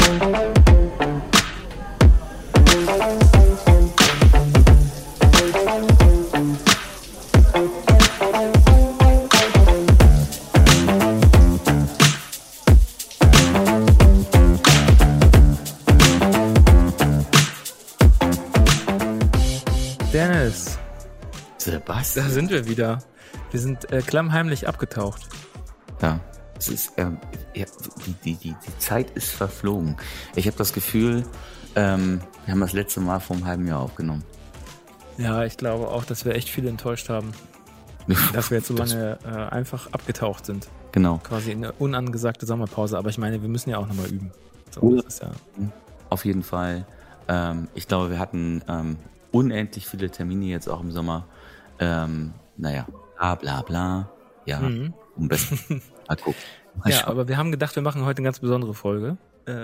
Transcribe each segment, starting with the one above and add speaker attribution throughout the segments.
Speaker 1: Dennis,
Speaker 2: Sebastian.
Speaker 1: da sind wir wieder. Wir sind klammheimlich abgetaucht.
Speaker 2: Ja, es ist, die Zeit ist verflogen. Ich habe das Gefühl, wir haben das letzte Mal vor einem halben Jahr aufgenommen.
Speaker 1: Ja, ich glaube auch, dass wir echt viele enttäuscht haben, dass wir jetzt so lange einfach abgetaucht sind.
Speaker 2: Genau.
Speaker 1: Quasi in eine unangesagte Sommerpause. Aber ich meine, wir müssen ja auch nochmal üben. So, das ist ja
Speaker 2: Auf jeden Fall. Ich glaube, wir hatten unendlich viele Termine jetzt auch im Sommer. Naja, bla bla bla. Ja, am besten. Mal gucken.
Speaker 1: Ja, aber wir haben gedacht, wir machen heute eine ganz besondere Folge.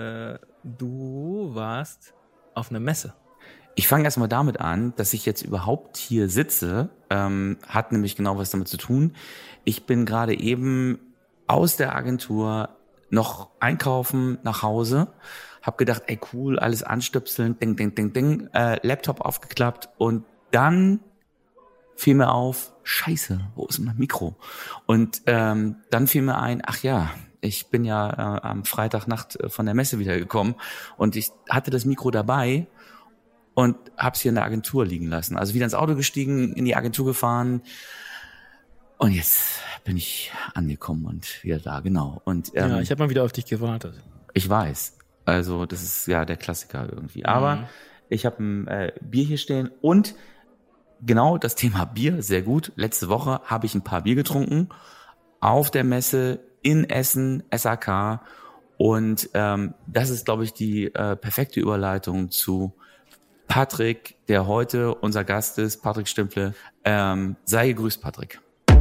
Speaker 1: Du warst auf einer Messe.
Speaker 2: Ich fange erstmal damit an, dass ich jetzt überhaupt hier sitze, hat nämlich genau was damit zu tun. Ich bin gerade eben aus der Agentur noch einkaufen nach Hause, hab gedacht, ey cool, alles anstöpseln, ding, Laptop aufgeklappt und dann fiel mir auf, scheiße, wo ist mein Mikro? Und dann fiel mir ein, ach ja, ich bin ja am Freitagnacht von der Messe wiedergekommen und ich hatte das Mikro dabei und hab's hier in der Agentur liegen lassen. Also wieder ins Auto gestiegen, in die Agentur gefahren und jetzt bin ich angekommen und wieder da, genau. Und
Speaker 1: Ja, ich habe mal wieder auf dich gewartet.
Speaker 2: ich weiß, also das ist ja der Klassiker irgendwie. Aber ich habe ein Bier hier stehen und genau das Thema Bier, sehr gut. Letzte Woche habe ich ein paar Bier getrunken auf der Messe in Essen, SAK. Und das ist, glaube ich, die perfekte Überleitung zu Patrick, der heute unser Gast ist, Patrick Stimple. Sei gegrüßt, Patrick.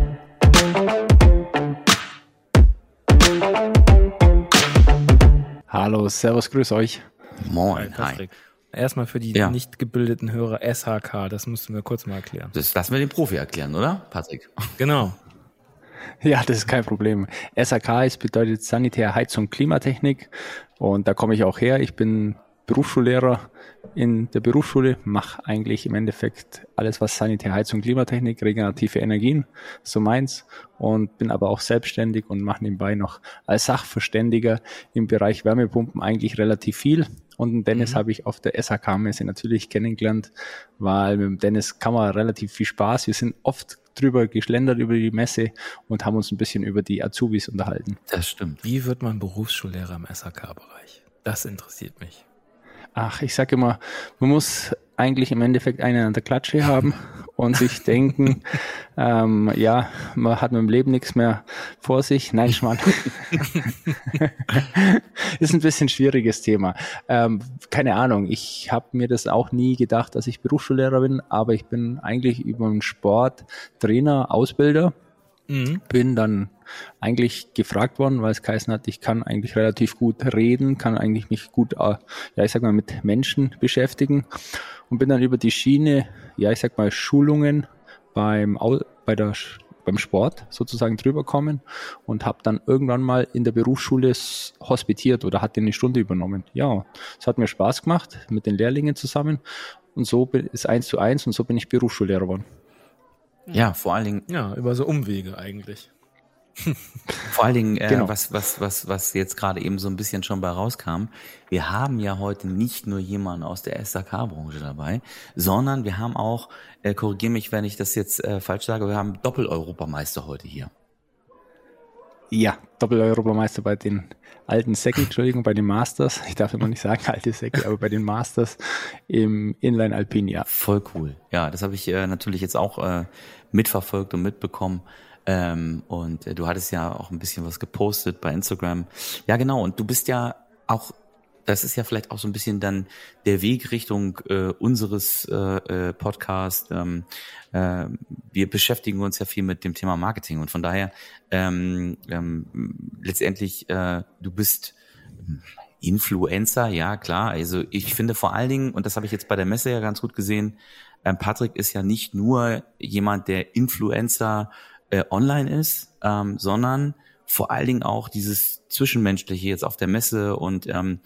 Speaker 3: Hallo, servus, grüß euch.
Speaker 2: Moin, hi.
Speaker 1: Patrick. Erstmal für die nicht gebildeten Hörer SHK, das musst du mir kurz mal erklären.
Speaker 2: Das lassen wir den Profi erklären, oder, Patrick?
Speaker 1: Genau.
Speaker 3: Ja, das ist kein Problem. SAK bedeutet Sanitär, Heizung, Klimatechnik und da komme ich auch her. Ich bin Berufsschullehrer in der Berufsschule, mache eigentlich im Endeffekt alles, was Sanitär, Heizung, Klimatechnik, regenerative Energien, so meins, und bin aber auch selbstständig und mache nebenbei noch als Sachverständiger im Bereich Wärmepumpen eigentlich relativ viel. Und den Dennis habe ich auf der SAK-Messe natürlich kennengelernt, weil mit dem Dennis kann man relativ viel Spaß. Wir sind oft drüber geschlendert über die Messe und haben uns ein bisschen über die Azubis unterhalten.
Speaker 2: Das stimmt.
Speaker 1: Wie wird man Berufsschullehrer im SHK-Bereich? Das interessiert mich.
Speaker 3: Ach, ich sage immer, man muss eigentlich im Endeffekt einen an der Klatsche haben und sich denken, ja, man hat mit dem Leben nichts mehr vor sich. Nein, Schmarrn. Ist ein bisschen schwieriges Thema. Keine Ahnung, ich habe mir das auch nie gedacht, dass ich Berufsschullehrer bin, aber ich bin eigentlich über den Sport Trainer, Ausbilder. Bin dann eigentlich gefragt worden, weil es geheißen hat, ich kann eigentlich relativ gut reden, kann eigentlich mich gut, ja, ich sag mal, mit Menschen beschäftigen und bin dann über die Schiene, ja, ich sag mal, Schulungen beim Sport sozusagen drüber kommen und habe dann irgendwann mal in der Berufsschule hospitiert oder hatte eine Stunde übernommen. Ja, es hat mir Spaß gemacht mit den Lehrlingen zusammen und so ist 1:1 und so bin ich Berufsschullehrer geworden.
Speaker 2: Ja, vor allen Dingen.
Speaker 1: Ja, über so Umwege eigentlich.
Speaker 2: Vor allen Dingen,
Speaker 3: Genau.
Speaker 2: was jetzt gerade eben so ein bisschen schon bei rauskam, wir haben ja heute nicht nur jemanden aus der SAK-Branche dabei, sondern wir haben auch, korrigiere mich, wenn ich das jetzt falsch sage, wir haben Doppel-Europameister heute hier.
Speaker 3: Ja, Doppel-Europameister bei den alten Säcke, Entschuldigung, bei den Masters. Ich darf immer nicht sagen alte Säcke, aber bei den Masters im Inline Alpin, ja.
Speaker 2: Voll cool. Ja, das habe ich natürlich jetzt auch mitverfolgt und mitbekommen. Und du hattest ja auch ein bisschen was gepostet bei Instagram. Ja, genau. Und du bist ja auch, das ist ja vielleicht auch so ein bisschen dann der Weg Richtung unseres Podcasts. Wir beschäftigen uns ja viel mit dem Thema Marketing und von daher letztendlich, du bist Influencer, ja klar. Also ich finde vor allen Dingen, und das habe ich jetzt bei der Messe ja ganz gut gesehen, Patrick ist ja nicht nur jemand, der Influencer online ist, sondern vor allen Dingen auch dieses Zwischenmenschliche jetzt auf der Messe und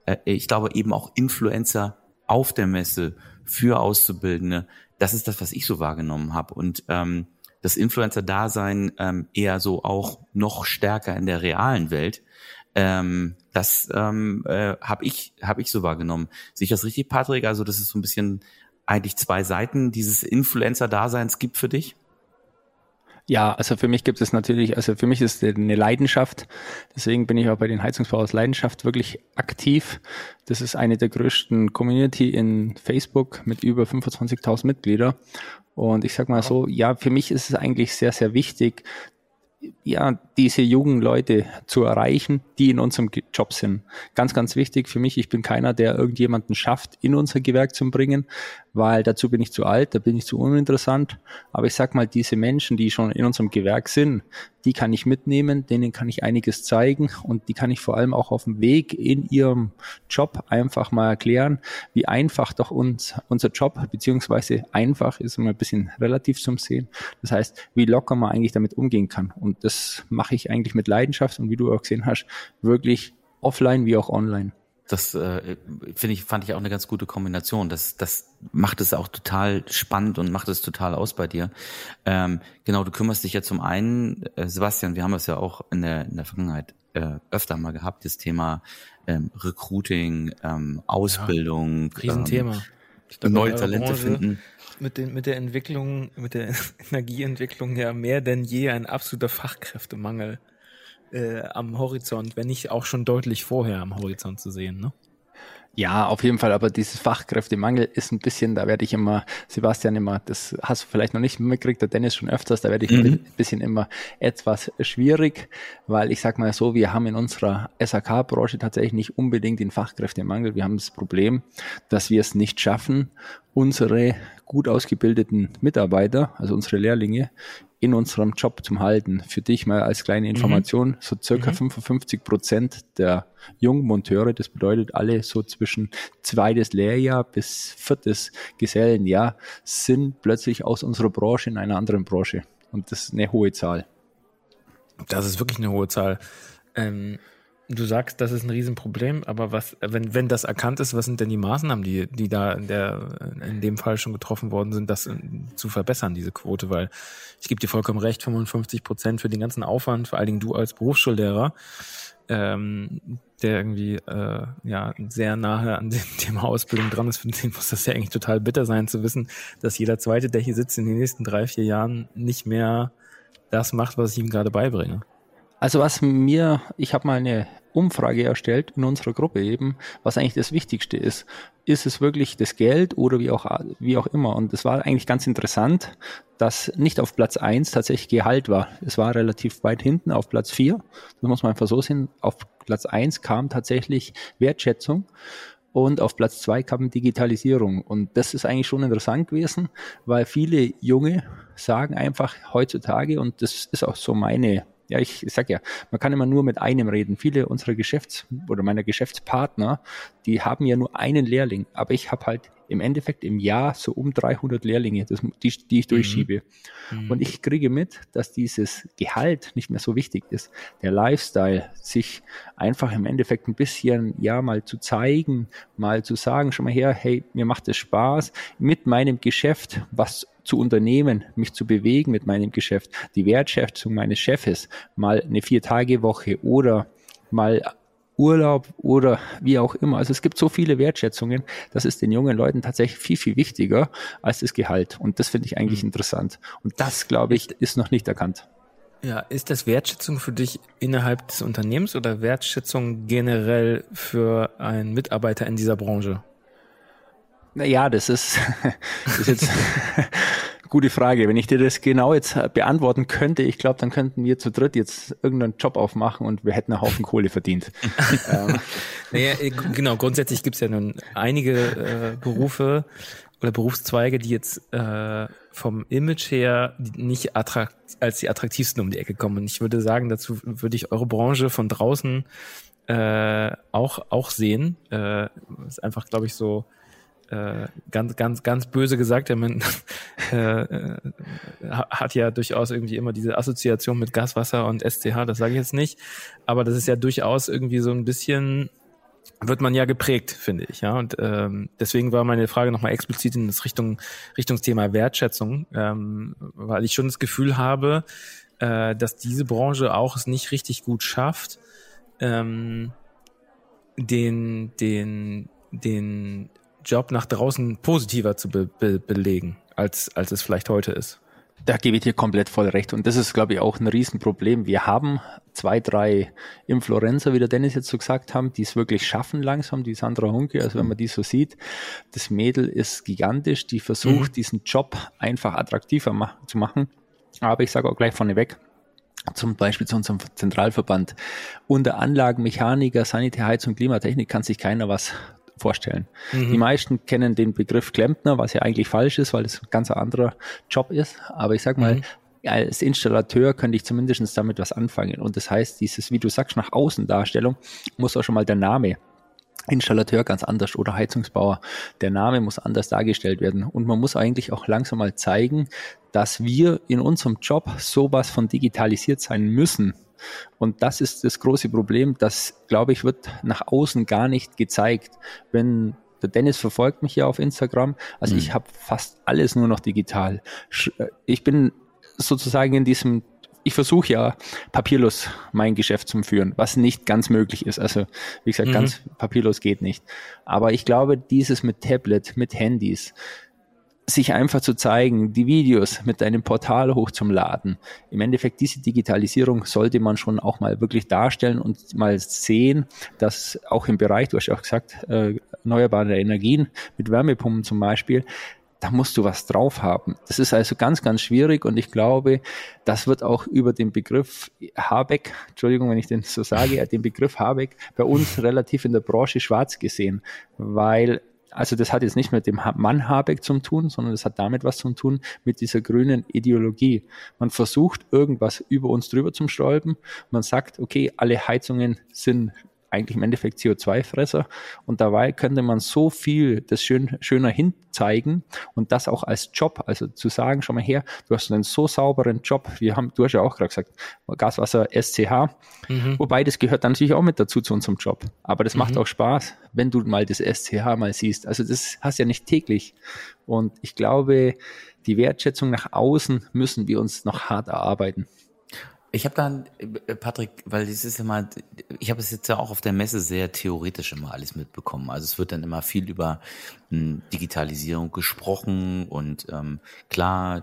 Speaker 2: ich glaube eben auch Influencer auf der Messe für Auszubildende. Das ist das, was ich so wahrgenommen habe. Und das Influencer-Dasein eher so auch noch stärker in der realen Welt. Das habe ich so wahrgenommen. Sehe ich das richtig, Patrick? Also das ist so ein bisschen eigentlich zwei Seiten dieses Influencer-Daseins gibt für dich?
Speaker 3: Ja, also für mich gibt es natürlich, also für mich ist es eine Leidenschaft. Deswegen bin ich auch bei den Heizungsbau aus Leidenschaft wirklich aktiv. Das ist eine der größten Community in Facebook mit über 25.000 Mitglieder. Und ich sag mal so, ja, für mich ist es eigentlich sehr, sehr wichtig, ja, diese jungen Leute zu erreichen, die in unserem Job sind. Ganz, ganz wichtig für mich. Ich bin keiner, der irgendjemanden schafft, in unser Gewerk zu bringen, weil dazu bin ich zu alt, da bin ich zu uninteressant. Aber ich sag mal, diese Menschen, die schon in unserem Gewerk sind, die kann ich mitnehmen, denen kann ich einiges zeigen und die kann ich vor allem auch auf dem Weg in ihrem Job einfach mal erklären, wie einfach doch unser Job, beziehungsweise einfach ist immer ein bisschen relativ zum Sehen. Das heißt, wie locker man eigentlich damit umgehen kann. Und das mache ich eigentlich mit Leidenschaft und wie du auch gesehen hast, wirklich offline wie auch online.
Speaker 2: Das fand ich auch eine ganz gute Kombination. Das macht es auch total spannend und macht es total aus bei dir. Genau, du kümmerst dich ja zum einen, Sebastian, wir haben das ja auch in der Vergangenheit öfter mal gehabt, das Thema Recruiting, Ausbildung,
Speaker 1: Riesenthema.
Speaker 2: Neue Talente
Speaker 1: Branche
Speaker 2: finden.
Speaker 1: Mit der Entwicklung, mit der Energieentwicklung ja mehr denn je ein absoluter Fachkräftemangel am Horizont, wenn nicht auch schon deutlich vorher am Horizont zu sehen, ne?
Speaker 3: Ja, auf jeden Fall, aber dieses Fachkräftemangel ist ein bisschen, da werde ich immer, Sebastian immer, das hast du vielleicht noch nicht mitgekriegt, der Dennis schon öfters, da werde ich ein bisschen immer etwas schwierig, weil ich sag mal so, wir haben in unserer SAK-Branche tatsächlich nicht unbedingt den Fachkräftemangel, wir haben das Problem, dass wir es nicht schaffen, unsere gut ausgebildeten Mitarbeiter, also unsere Lehrlinge, in unserem Job zum Halten. Für dich mal als kleine Information, so circa 55% der jungen Monteure, das bedeutet alle so zwischen 2. Lehrjahr bis 4. Gesellenjahr, sind plötzlich aus unserer Branche in einer anderen Branche. Und das ist eine hohe Zahl.
Speaker 1: Das ist wirklich eine hohe Zahl. Du sagst, das ist ein Riesenproblem, aber was, wenn das erkannt ist, was sind denn die Maßnahmen, die da in dem Fall schon getroffen worden sind, das zu verbessern, diese Quote? Weil ich gebe dir vollkommen recht, 55% für den ganzen Aufwand, vor allen Dingen du als Berufsschullehrer, der irgendwie sehr nahe an dem Thema Ausbildung dran ist, für den muss das ja eigentlich total bitter sein, zu wissen, dass jeder Zweite, der hier sitzt, in den nächsten 3-4 Jahren nicht mehr das macht, was ich ihm gerade beibringe.
Speaker 3: Also ich habe mal eine Umfrage erstellt in unserer Gruppe eben, was eigentlich das Wichtigste ist. Ist es wirklich das Geld oder wie auch immer? Und es war eigentlich ganz interessant, dass nicht auf Platz 1 tatsächlich Gehalt war. Es war relativ weit hinten auf Platz 4. Das muss man einfach so sehen. Auf Platz 1 kam tatsächlich Wertschätzung. Und auf Platz 2 kam Digitalisierung. Und das ist eigentlich schon interessant gewesen, weil viele Junge sagen einfach heutzutage, und das ist auch so ich sag ja, man kann immer nur mit einem reden. Viele unserer meiner Geschäftspartner, die haben ja nur einen Lehrling. Aber ich habe halt im Endeffekt im Jahr so um 300 Lehrlinge, die ich durchschiebe. Und ich kriege mit, dass dieses Gehalt nicht mehr so wichtig ist. Der Lifestyle, sich einfach im Endeffekt ein bisschen, mal zu zeigen, mal zu sagen, schon mal her, hey, mir macht es Spaß, mit meinem Geschäft was zu unternehmen, mich zu bewegen mit meinem Geschäft, die Wertschätzung meines Chefes, mal eine 4-Tage-Woche oder mal Urlaub oder wie auch immer. Also es gibt so viele Wertschätzungen, das ist den jungen Leuten tatsächlich viel, viel wichtiger als das Gehalt. Und das finde ich eigentlich interessant. Und das, glaube ich, ist noch nicht erkannt.
Speaker 1: Ja, ist das Wertschätzung für dich innerhalb des Unternehmens oder Wertschätzung generell für einen Mitarbeiter in dieser Branche?
Speaker 3: Naja, das ist jetzt gute Frage. Wenn ich dir das genau jetzt beantworten könnte, ich glaube, dann könnten wir zu dritt jetzt irgendeinen Job aufmachen und wir hätten einen Haufen Kohle verdient.
Speaker 1: Naja, genau, grundsätzlich gibt es ja nun einige Berufe oder Berufszweige, die jetzt vom Image her nicht als die attraktivsten um die Ecke kommen. Und ich würde sagen, dazu würde ich eure Branche von draußen auch sehen. Ist einfach, glaube ich, so ganz böse gesagt, man hat ja durchaus irgendwie immer diese Assoziation mit Gas, Wasser und SCH, das sage ich jetzt nicht, aber das ist ja durchaus irgendwie so ein bisschen wird man ja geprägt, finde ich, ja. Und deswegen war meine Frage nochmal explizit in das Richtungsthema Wertschätzung, weil ich schon das Gefühl habe, dass diese Branche auch es nicht richtig gut schafft, den Job nach draußen positiver zu belegen, als es vielleicht heute ist.
Speaker 3: Da gebe ich dir komplett voll recht. Und das ist, glaube ich, auch ein Riesenproblem. Wir haben 2, 3 Influencer, wie der Dennis jetzt so gesagt haben, die es wirklich schaffen langsam, die Sandra Hunke, also wenn man die so sieht, das Mädel ist gigantisch, die versucht, diesen Job einfach attraktiver zu machen. Aber ich sage auch gleich vorneweg, zum Beispiel zu unserem Zentralverband, unter Anlagenmechaniker, Sanitär, Heizung, Klimatechnik kann sich keiner was vorstellen. Die meisten kennen den Begriff Klempner, was ja eigentlich falsch ist, weil das ein ganz anderer Job ist. Aber ich sag mal, als Installateur könnte ich zumindest damit was anfangen. Und das heißt, dieses, wie du sagst, nach außen Darstellung muss auch schon mal der Name Installateur ganz anders oder Heizungsbauer. Der Name muss anders dargestellt werden. Und man muss eigentlich auch langsam mal zeigen, dass wir in unserem Job sowas von digitalisiert sein müssen. Und das ist das große Problem, das, glaube ich, wird nach außen gar nicht gezeigt. Wenn der Dennis verfolgt mich ja auf Instagram, also ich habe fast alles nur noch digital. Ich bin sozusagen in diesem, ich versuche ja papierlos mein Geschäft zu führen, was nicht ganz möglich ist. Also wie gesagt, ganz papierlos geht nicht. Aber ich glaube, dieses mit Tablet, mit Handys, sich einfach zu zeigen, die Videos mit einem Portal hoch zum Laden. Im Endeffekt, diese Digitalisierung sollte man schon auch mal wirklich darstellen und mal sehen, dass auch im Bereich, du hast ja auch gesagt, erneuerbare Energien mit Wärmepumpen zum Beispiel, da musst du was drauf haben. Das ist also ganz, ganz schwierig und ich glaube, das wird auch über den Begriff Habeck, Entschuldigung, wenn ich den so sage, den Begriff Habeck bei uns relativ in der Branche schwarz gesehen, weil also das hat jetzt nicht mit dem Mann Habeck zu tun, sondern das hat damit was zu tun mit dieser grünen Ideologie. Man versucht, irgendwas über uns drüber zu stülpen. Man sagt, okay, alle Heizungen sind eigentlich im Endeffekt CO2-Fresser und dabei könnte man so viel das schöner hinzeigen und das auch als Job, also zu sagen, schau mal her, du hast einen so sauberen Job, du hast ja auch gerade gesagt, Gaswasser, SCH, wobei das gehört dann natürlich auch mit dazu zu unserem Job, aber das macht auch Spaß, wenn du mal das SCH mal siehst, also das hast du ja nicht täglich und ich glaube, die Wertschätzung nach außen müssen wir uns noch hart erarbeiten.
Speaker 2: Ich habe dann, Patrick, weil das ist immer, ich habe es jetzt ja auch auf der Messe sehr theoretisch immer alles mitbekommen. Also es wird dann immer viel über Digitalisierung gesprochen und klar,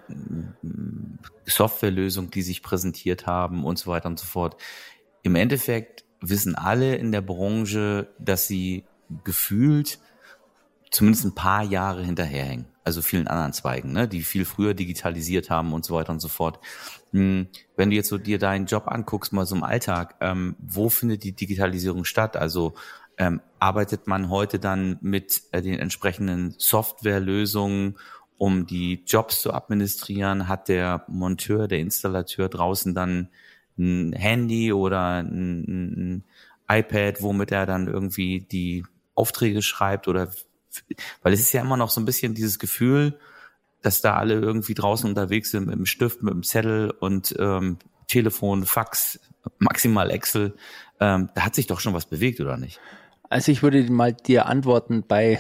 Speaker 2: Softwarelösungen, die sich präsentiert haben und so weiter und so fort. Im Endeffekt wissen alle in der Branche, dass sie gefühlt zumindest ein paar Jahre hinterherhängen. Also vielen anderen Zweigen, ne, die viel früher digitalisiert haben und so weiter und so fort. Wenn du jetzt so dir deinen Job anguckst, mal so im Alltag, wo findet die Digitalisierung statt? Also arbeitet man heute dann mit den entsprechenden Softwarelösungen, um die Jobs zu administrieren? Hat der Monteur, der Installateur draußen dann ein Handy oder ein iPad, womit er dann irgendwie die Aufträge schreibt? Oder weil es ist ja immer noch so ein bisschen dieses Gefühl, dass da alle irgendwie draußen unterwegs sind mit dem Stift, mit dem Zettel und Telefon, Fax, maximal Excel. Da hat sich doch schon was bewegt, oder nicht?
Speaker 3: Also ich würde mal dir antworten, bei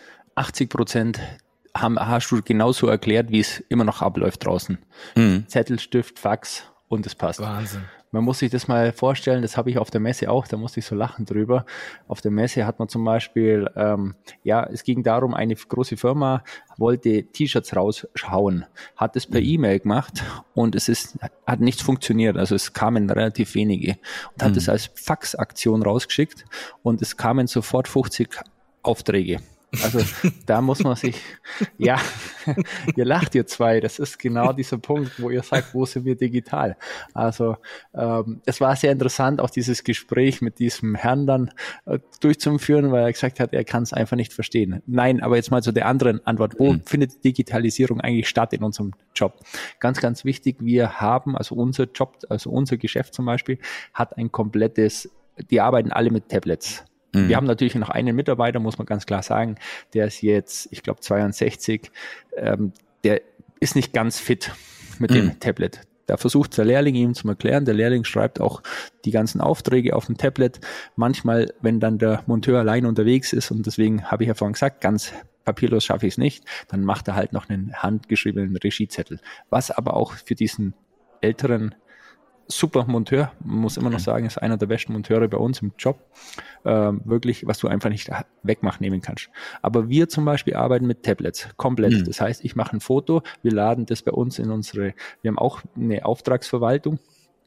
Speaker 3: 80% hast du genauso erklärt, wie es immer noch abläuft draußen. Zettel, Stift, Fax und es passt.
Speaker 1: Wahnsinn.
Speaker 3: Man muss sich das mal vorstellen, das habe ich auf der Messe auch, da musste ich so lachen drüber. Auf der Messe hat man zum Beispiel, es ging darum, eine große Firma wollte T-Shirts rausschauen, hat es per E-Mail gemacht und hat nichts funktioniert, also es kamen relativ wenige und hat es als Faxaktion rausgeschickt und es kamen sofort 50 Aufträge. Also da muss man sich, ja, ihr lacht ihr zwei, das ist genau dieser Punkt, wo ihr sagt, wo sind wir digital? Also es war sehr interessant, auch dieses Gespräch mit diesem Herrn dann durchzuführen, weil er gesagt hat, er kann es einfach nicht verstehen. Nein, aber jetzt mal zu der anderen Antwort, wo findet Digitalisierung eigentlich statt in unserem Job? Ganz, ganz wichtig, wir haben, also unser Job, also unser Geschäft zum Beispiel, hat ein komplettes, die arbeiten alle mit Tablets. Wir haben natürlich noch einen Mitarbeiter, muss man ganz klar sagen, der ist jetzt, ich glaube 62, der ist nicht ganz fit mit dem Tablet. Da versucht der Lehrling ihm zu erklären. Der Lehrling schreibt auch die ganzen Aufträge auf dem Tablet. Manchmal, wenn dann der Monteur allein unterwegs ist, und deswegen habe ich ja vorhin gesagt, ganz papierlos schaffe ich es nicht, dann macht er halt noch einen handgeschriebenen Regiezettel. Was aber auch für diesen älteren super Monteur, man muss immer noch sagen, ist einer der besten Monteure bei uns im Job, wirklich, was du einfach nicht nehmen kannst. Aber wir zum Beispiel arbeiten mit Tablets, komplett. Das heißt, ich mache ein Foto, wir laden das bei uns in wir haben auch eine Auftragsverwaltung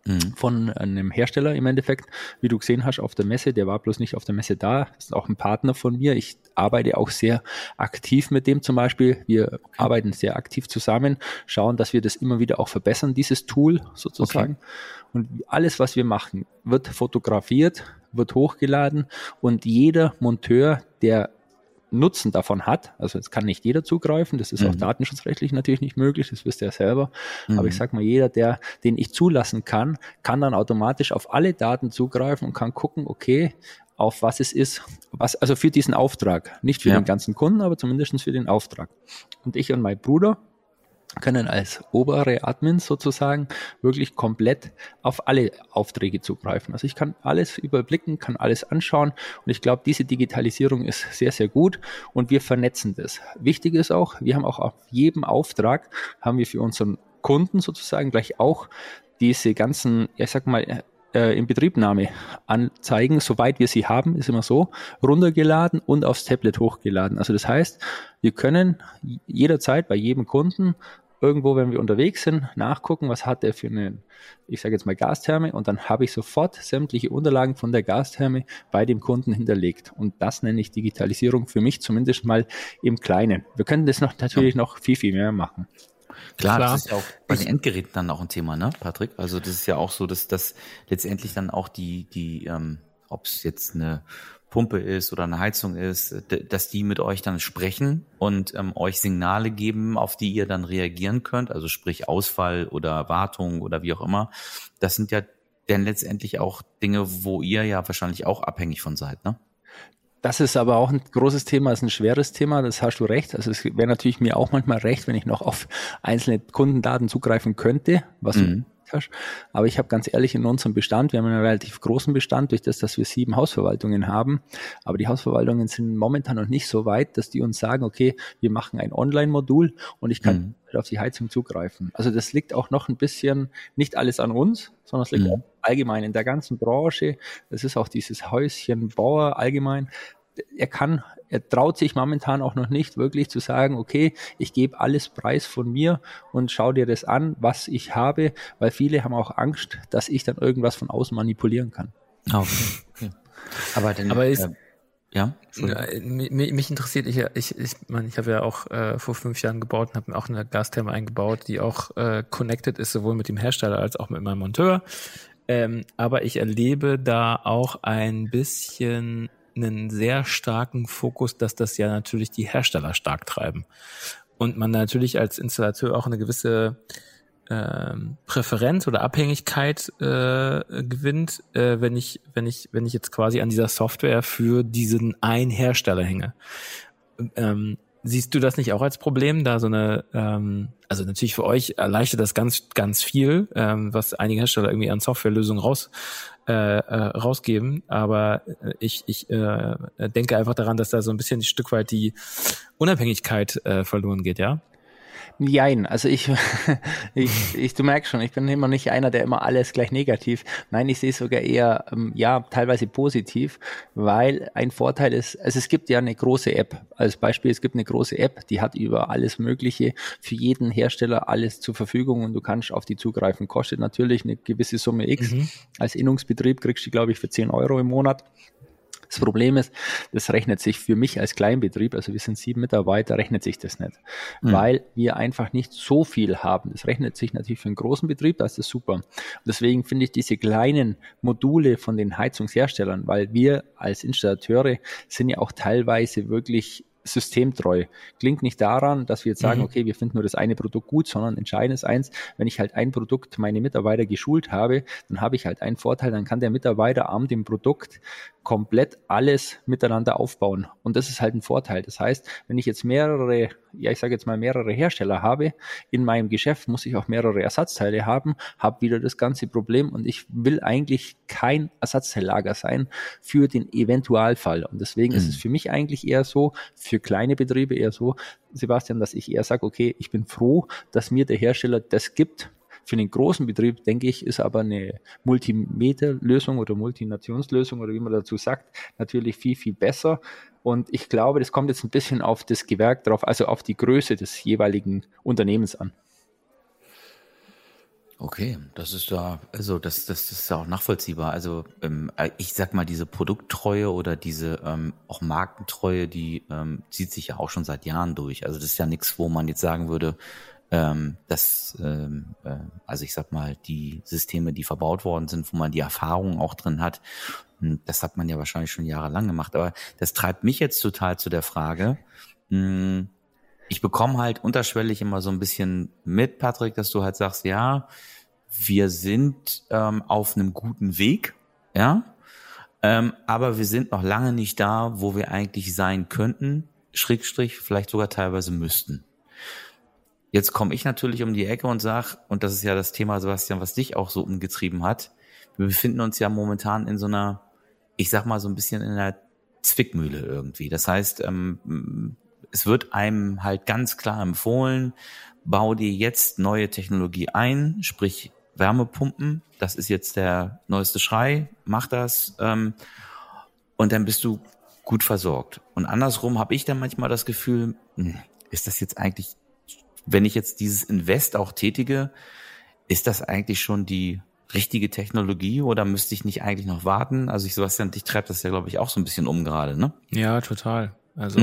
Speaker 3: von einem Hersteller im Endeffekt, wie du gesehen hast auf der Messe, der war bloß nicht auf der Messe da, ist auch ein Partner von mir, ich arbeite auch sehr aktiv mit dem zum Beispiel, wir arbeiten sehr aktiv zusammen, schauen, dass wir das immer wieder auch verbessern, dieses Tool sozusagen, und alles, was wir machen, wird fotografiert, wird hochgeladen, und jeder Monteur, der Nutzen davon hat, also es kann nicht jeder zugreifen, das ist auch datenschutzrechtlich natürlich nicht möglich, das wisst ihr ja selber, aber ich sag mal, jeder, den ich zulassen kann dann automatisch auf alle Daten zugreifen und kann gucken, okay, auf was es ist, also für diesen Auftrag, nicht für den ganzen Kunden, aber zumindest für den Auftrag. Und ich und mein Bruder können als obere Admins sozusagen wirklich komplett auf alle Aufträge zugreifen. Also ich kann alles überblicken, kann alles anschauen, und ich glaube, diese Digitalisierung ist sehr, sehr gut, und wir vernetzen das. Wichtig ist auch, wir haben auch auf jedem Auftrag, haben wir für unseren Kunden sozusagen gleich auch diese ganzen, ich sag mal, Inbetriebnahme anzeigen, soweit wir sie haben, ist immer so, runtergeladen und aufs Tablet hochgeladen. Also das heißt, wir können jederzeit bei jedem Kunden irgendwo, wenn wir unterwegs sind, nachgucken, was hat er für eine, ich sage jetzt mal Gastherme, und dann habe ich sofort sämtliche Unterlagen von der Gastherme bei dem Kunden hinterlegt. Und das nenne ich Digitalisierung für mich zumindest mal im Kleinen. Wir können das natürlich noch viel, viel mehr machen.
Speaker 2: Klar, das ist ja auch bei den Endgeräten dann auch ein Thema, ne, Patrick? Also das ist ja auch so, dass das letztendlich dann auch ob es jetzt eine Pumpe ist oder eine Heizung ist, dass die mit euch dann sprechen und euch Signale geben, auf die ihr dann reagieren könnt, also sprich Ausfall oder Wartung oder wie auch immer. Das sind ja dann letztendlich auch Dinge, wo ihr ja wahrscheinlich auch abhängig von seid, ne?
Speaker 3: Das ist aber auch ein großes Thema, ist ein schweres Thema, das hast du recht. Also es wäre natürlich mir auch manchmal recht, wenn ich noch auf einzelne Kundendaten zugreifen könnte, was du hast. Aber ich habe ganz ehrlich, in unserem Bestand, wir haben einen relativ großen Bestand, durch das, dass wir 7 Hausverwaltungen haben, aber die Hausverwaltungen sind momentan noch nicht so weit, dass die uns sagen, okay, wir machen ein Online-Modul und ich kann auf die Heizung zugreifen. Also das liegt auch noch ein bisschen, nicht alles an uns, sondern es liegt auch allgemein in der ganzen Branche. Das ist auch dieses Häuschenbauer allgemein. Er traut sich momentan auch noch nicht wirklich zu sagen, okay, ich gebe alles preis von mir und schau dir das an, was ich habe, weil viele haben auch Angst, dass ich dann irgendwas von außen manipulieren kann.
Speaker 2: Okay. Aber
Speaker 1: mich interessiert, ich habe ja auch vor 5 Jahren gebaut und habe mir auch eine Gastherme eingebaut, die auch connected ist, sowohl mit dem Hersteller als auch mit meinem Monteur. Aber ich erlebe da auch ein bisschen einen sehr starken Fokus, dass das ja natürlich die Hersteller stark treiben. Und man natürlich als Installateur auch eine gewisse Präferenz oder Abhängigkeit gewinnt, wenn ich jetzt quasi an dieser Software für diesen einen Hersteller hänge. Siehst du das nicht auch als Problem, da so eine, also natürlich für euch erleichtert das ganz, ganz viel, was einige Hersteller irgendwie an Softwarelösungen rausgeben, aber ich denke einfach daran, dass da so ein bisschen ein Stück weit die Unabhängigkeit verloren geht, ja?
Speaker 3: Jein, also du merkst schon, ich bin immer nicht einer, der immer alles gleich negativ. Nein, ich sehe es sogar eher, teilweise positiv, weil ein Vorteil ist, also es gibt ja eine große App. Als Beispiel, es gibt eine große App, die hat über alles Mögliche für jeden Hersteller alles zur Verfügung und du kannst auf die zugreifen. Kostet natürlich eine gewisse Summe X. Als Innungsbetrieb kriegst du, glaube ich, für 10 € im Monat. Das Problem ist, das rechnet sich für mich als Kleinbetrieb, also wir sind 7 Mitarbeiter, rechnet sich das nicht, weil wir einfach nicht so viel haben. Das rechnet sich natürlich für einen großen Betrieb, da ist das super. Und deswegen finde ich diese kleinen Module von den Heizungsherstellern, weil wir als Installateure sind ja auch teilweise wirklich systemtreu. Klingt nicht daran, dass wir jetzt sagen, okay, wir finden nur das eine Produkt gut, sondern entscheidend ist eins, wenn ich halt ein Produkt meine Mitarbeiter geschult habe, dann habe ich halt einen Vorteil, dann kann der Mitarbeiter an dem Produkt komplett alles miteinander aufbauen. Und das ist halt ein Vorteil. Das heißt, wenn ich jetzt mehrere Hersteller habe in meinem Geschäft, muss ich auch mehrere Ersatzteile haben, habe wieder das ganze Problem und ich will eigentlich kein Ersatzteillager sein für den Eventualfall. Und deswegen ist es für mich eigentlich eher so, für kleine Betriebe eher so, Sebastian, dass ich eher sage, okay, ich bin froh, dass mir der Hersteller das gibt. Für den großen Betrieb, denke ich, ist aber eine Multimeter-Lösung oder Multinationslösung oder wie man dazu sagt, natürlich viel, viel besser. Und ich glaube, das kommt jetzt ein bisschen auf das Gewerk drauf, also auf die Größe des jeweiligen Unternehmens an.
Speaker 2: Okay, das ist ja auch nachvollziehbar. Also ich sag mal, diese Produkttreue oder diese auch Markentreue, die zieht sich ja auch schon seit Jahren durch. Also das ist ja nichts, wo man jetzt sagen würde, also ich sag mal, die Systeme, die verbaut worden sind, wo man die Erfahrung auch drin hat, das hat man ja wahrscheinlich schon jahrelang gemacht. Aber das treibt mich jetzt total zu der Frage, ich bekomme halt unterschwellig immer so ein bisschen mit, Patrick, dass du halt sagst, ja, wir sind auf einem guten Weg, ja, aber wir sind noch lange nicht da, wo wir eigentlich sein könnten, Schrägstrich, vielleicht sogar teilweise müssten. Jetzt komme ich natürlich um die Ecke und sage, und das ist ja das Thema, Sebastian, was dich auch so umgetrieben hat, wir befinden uns ja momentan in so einer, ich sag mal so ein bisschen in einer Zwickmühle irgendwie. Das heißt, es wird einem halt ganz klar empfohlen, bau dir jetzt neue Technologie ein, sprich Wärmepumpen, das ist jetzt der neueste Schrei, mach das und dann bist du gut versorgt. Und andersrum habe ich dann manchmal das Gefühl, ist das jetzt eigentlich, wenn ich jetzt dieses Invest auch tätige, ist das eigentlich schon die richtige Technologie oder müsste ich nicht eigentlich noch warten? Also Sebastian, dich treibt das ja, glaube ich, auch so ein bisschen um gerade, ne?
Speaker 1: Ja, total. Also,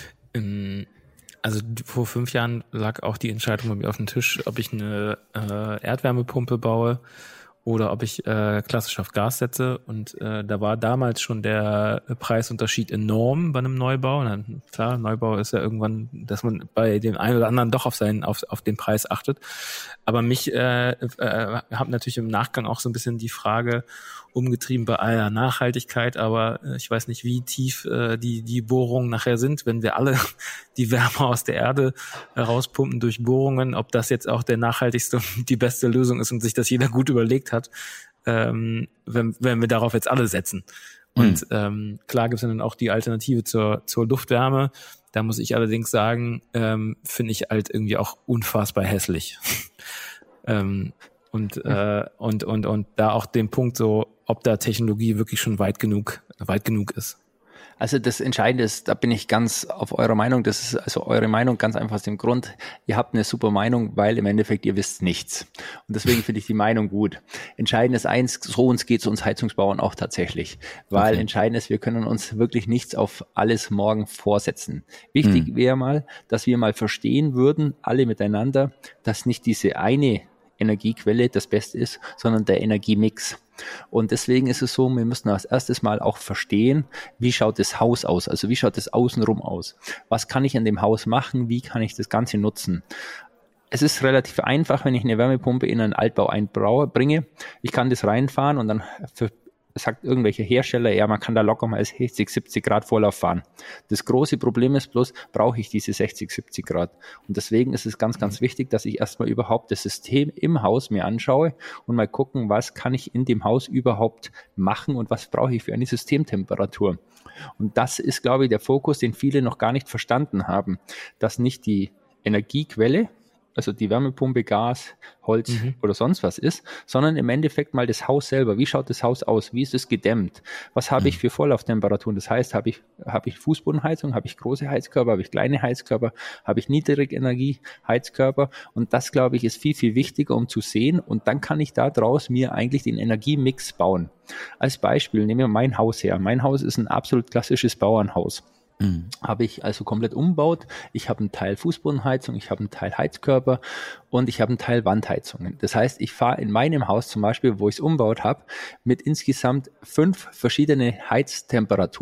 Speaker 1: vor 5 Jahren lag auch die Entscheidung bei mir auf dem Tisch, ob ich eine Erdwärmepumpe baue oder ob ich klassisch auf Gas setze. Und da war damals schon der Preisunterschied enorm bei einem Neubau. Und klar, Neubau ist ja irgendwann, dass man bei dem einen oder anderen doch auf den Preis achtet. Aber mich hat natürlich im Nachgang auch so ein bisschen die Frage umgetrieben bei aller Nachhaltigkeit, aber ich weiß nicht, wie tief die Bohrungen nachher sind, wenn wir alle die Wärme aus der Erde rauspumpen durch Bohrungen, ob das jetzt auch der nachhaltigste und die beste Lösung ist und sich das jeder gut überlegt hat, wenn wir darauf jetzt alle setzen. Und klar gibt es dann auch die Alternative zur Luftwärme. Da muss ich allerdings sagen, finde ich halt irgendwie auch unfassbar hässlich. Und da auch den Punkt so, ob da Technologie wirklich schon weit genug ist.
Speaker 3: Also das Entscheidende ist, da bin ich ganz auf eurer Meinung, das ist also eure Meinung ganz einfach aus dem Grund, ihr habt eine super Meinung, weil im Endeffekt ihr wisst nichts. Und deswegen finde ich die Meinung gut. Entscheidend ist eins, so geht es uns Heizungsbauern auch tatsächlich. Weil entscheidend ist, wir können uns wirklich nichts auf alles morgen vorsetzen. Wichtig wäre mal, dass wir mal verstehen würden, alle miteinander, dass nicht diese eine Energiequelle das Beste ist, sondern der Energiemix. Und deswegen ist es so, wir müssen als erstes mal auch verstehen, wie schaut das Haus aus, also wie schaut das außenrum aus? Was kann ich an dem Haus machen? Wie kann ich das Ganze nutzen? Es ist relativ einfach, wenn ich eine Wärmepumpe in einen Altbau einbringe. Ich kann das reinfahren und dann sagt irgendwelcher Hersteller, ja, man kann da locker mal 60, 70 Grad Vorlauf fahren. Das große Problem ist bloß, brauche ich diese 60, 70 Grad? Und deswegen ist es ganz, ganz wichtig, dass ich erstmal überhaupt das System im Haus mir anschaue und mal gucken, was kann ich in dem Haus überhaupt machen und was brauche ich für eine Systemtemperatur. Und das ist, glaube ich, der Fokus, den viele noch gar nicht verstanden haben, dass nicht die Energiequelle, also die Wärmepumpe, Gas, Holz oder sonst was ist, sondern im Endeffekt mal das Haus selber. Wie schaut das Haus aus? Wie ist es gedämmt? Was habe ich für Vorlauftemperaturen? Das heißt, habe ich Fußbodenheizung, habe ich große Heizkörper, habe ich kleine Heizkörper, habe ich Niedrigenergie-Heizkörper? Und das, glaube ich, ist viel, viel wichtiger, um zu sehen. Und dann kann ich daraus mir eigentlich den Energiemix bauen. Als Beispiel nehmen wir mein Haus her. Mein Haus ist ein absolut klassisches Bauernhaus. Habe ich also komplett umgebaut. Ich habe einen Teil Fußbodenheizung, ich habe einen Teil Heizkörper und ich habe einen Teil Wandheizungen. Das heißt, ich fahre in meinem Haus zum Beispiel, wo ich es umgebaut habe, mit insgesamt 5 verschiedene Heiztemperaturen.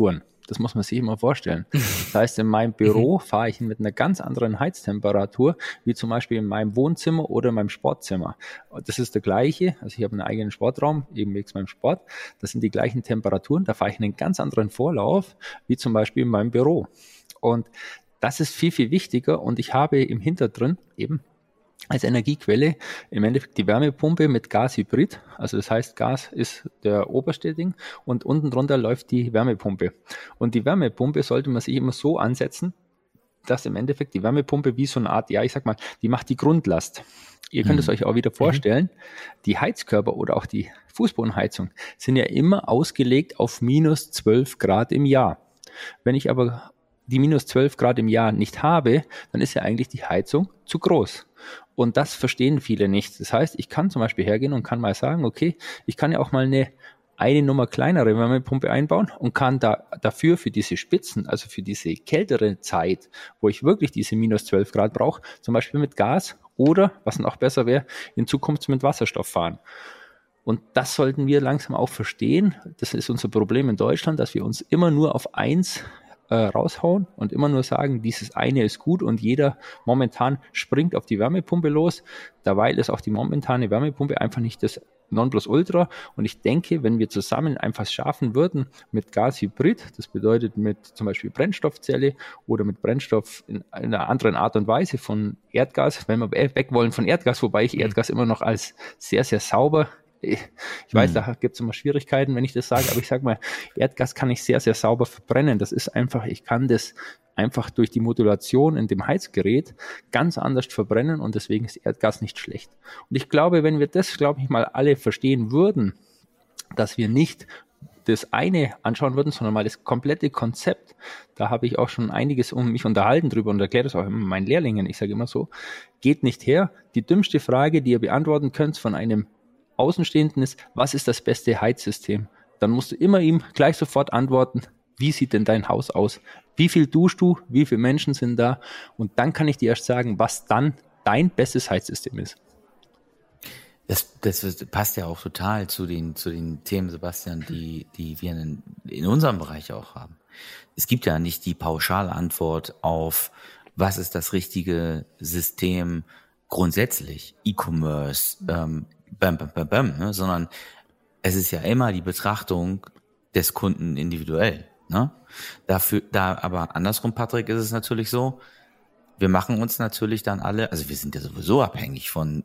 Speaker 3: Das muss man sich immer vorstellen. Das heißt, in meinem Büro fahre ich mit einer ganz anderen Heiztemperatur, wie zum Beispiel in meinem Wohnzimmer oder in meinem Sportzimmer. Das ist der gleiche, also ich habe einen eigenen Sportraum, eben wegen meinem Sport. Das sind die gleichen Temperaturen, da fahre ich einen ganz anderen Vorlauf, wie zum Beispiel in meinem Büro. Und das ist viel, viel wichtiger und ich habe im Hinterdrin eben als Energiequelle im Endeffekt die Wärmepumpe mit Gashybrid. Also das heißt, Gas ist der oberste Ding und unten drunter läuft die Wärmepumpe. Und die Wärmepumpe sollte man sich immer so ansetzen, dass im Endeffekt die Wärmepumpe wie so eine Art, ja, ich sag mal, die macht die Grundlast. Ihr könnt es euch auch wieder vorstellen, die Heizkörper oder auch die Fußbodenheizung sind ja immer ausgelegt auf minus 12 Grad im Jahr. Wenn ich aber die minus 12 Grad im Jahr nicht habe, dann ist ja eigentlich die Heizung zu groß. Und das verstehen viele nicht. Das heißt, ich kann zum Beispiel hergehen und kann mal sagen, okay, ich kann ja auch mal eine Nummer kleinere Wärmepumpe einbauen und kann dafür für diese Spitzen, also für diese kältere Zeit, wo ich wirklich diese minus 12 Grad brauche, zum Beispiel mit Gas oder, was noch besser wäre, in Zukunft mit Wasserstoff fahren. Und das sollten wir langsam auch verstehen. Das ist unser Problem in Deutschland, dass wir uns immer nur auf eins raushauen und immer nur sagen, dieses eine ist gut und jeder momentan springt auf die Wärmepumpe los. Dabei ist auch die momentane Wärmepumpe einfach nicht das Nonplusultra. Und ich denke, wenn wir zusammen einfach schaffen würden mit Gashybrid, das bedeutet mit zum Beispiel Brennstoffzelle oder mit Brennstoff in einer anderen Art und Weise von Erdgas, wenn wir weg wollen von Erdgas, wobei ich Erdgas immer noch als sehr, sehr sauber, ich weiß, da gibt es immer Schwierigkeiten, wenn ich das sage, aber ich sage mal, Erdgas kann ich sehr, sehr sauber verbrennen. Das ist einfach, ich kann das einfach durch die Modulation in dem Heizgerät ganz anders verbrennen und deswegen ist Erdgas nicht schlecht. Und ich glaube, wenn wir das, glaube ich mal, alle verstehen würden, dass wir nicht das eine anschauen würden, sondern mal das komplette Konzept, da habe ich auch schon einiges um mich unterhalten drüber und erkläre das auch immer meinen Lehrlingen. Ich sage immer so, geht nicht her. Die dümmste Frage, die ihr beantworten könnt von einem Außenstehenden ist, was ist das beste Heizsystem? Dann musst du immer ihm gleich sofort antworten, wie sieht denn dein Haus aus? Wie viel duschst du? Wie viele Menschen sind da? Und dann kann ich dir erst sagen, was dann dein bestes Heizsystem ist.
Speaker 2: Das passt ja auch total zu den Themen, Sebastian, die wir in unserem Bereich auch haben. Es gibt ja nicht die pauschale Antwort auf, was ist das richtige System grundsätzlich, E-Commerce, ne? Sondern es ist ja immer die Betrachtung des Kunden individuell. Ne? Aber andersrum, Patrick, ist es natürlich so, wir machen uns natürlich dann alle, also wir sind ja sowieso abhängig von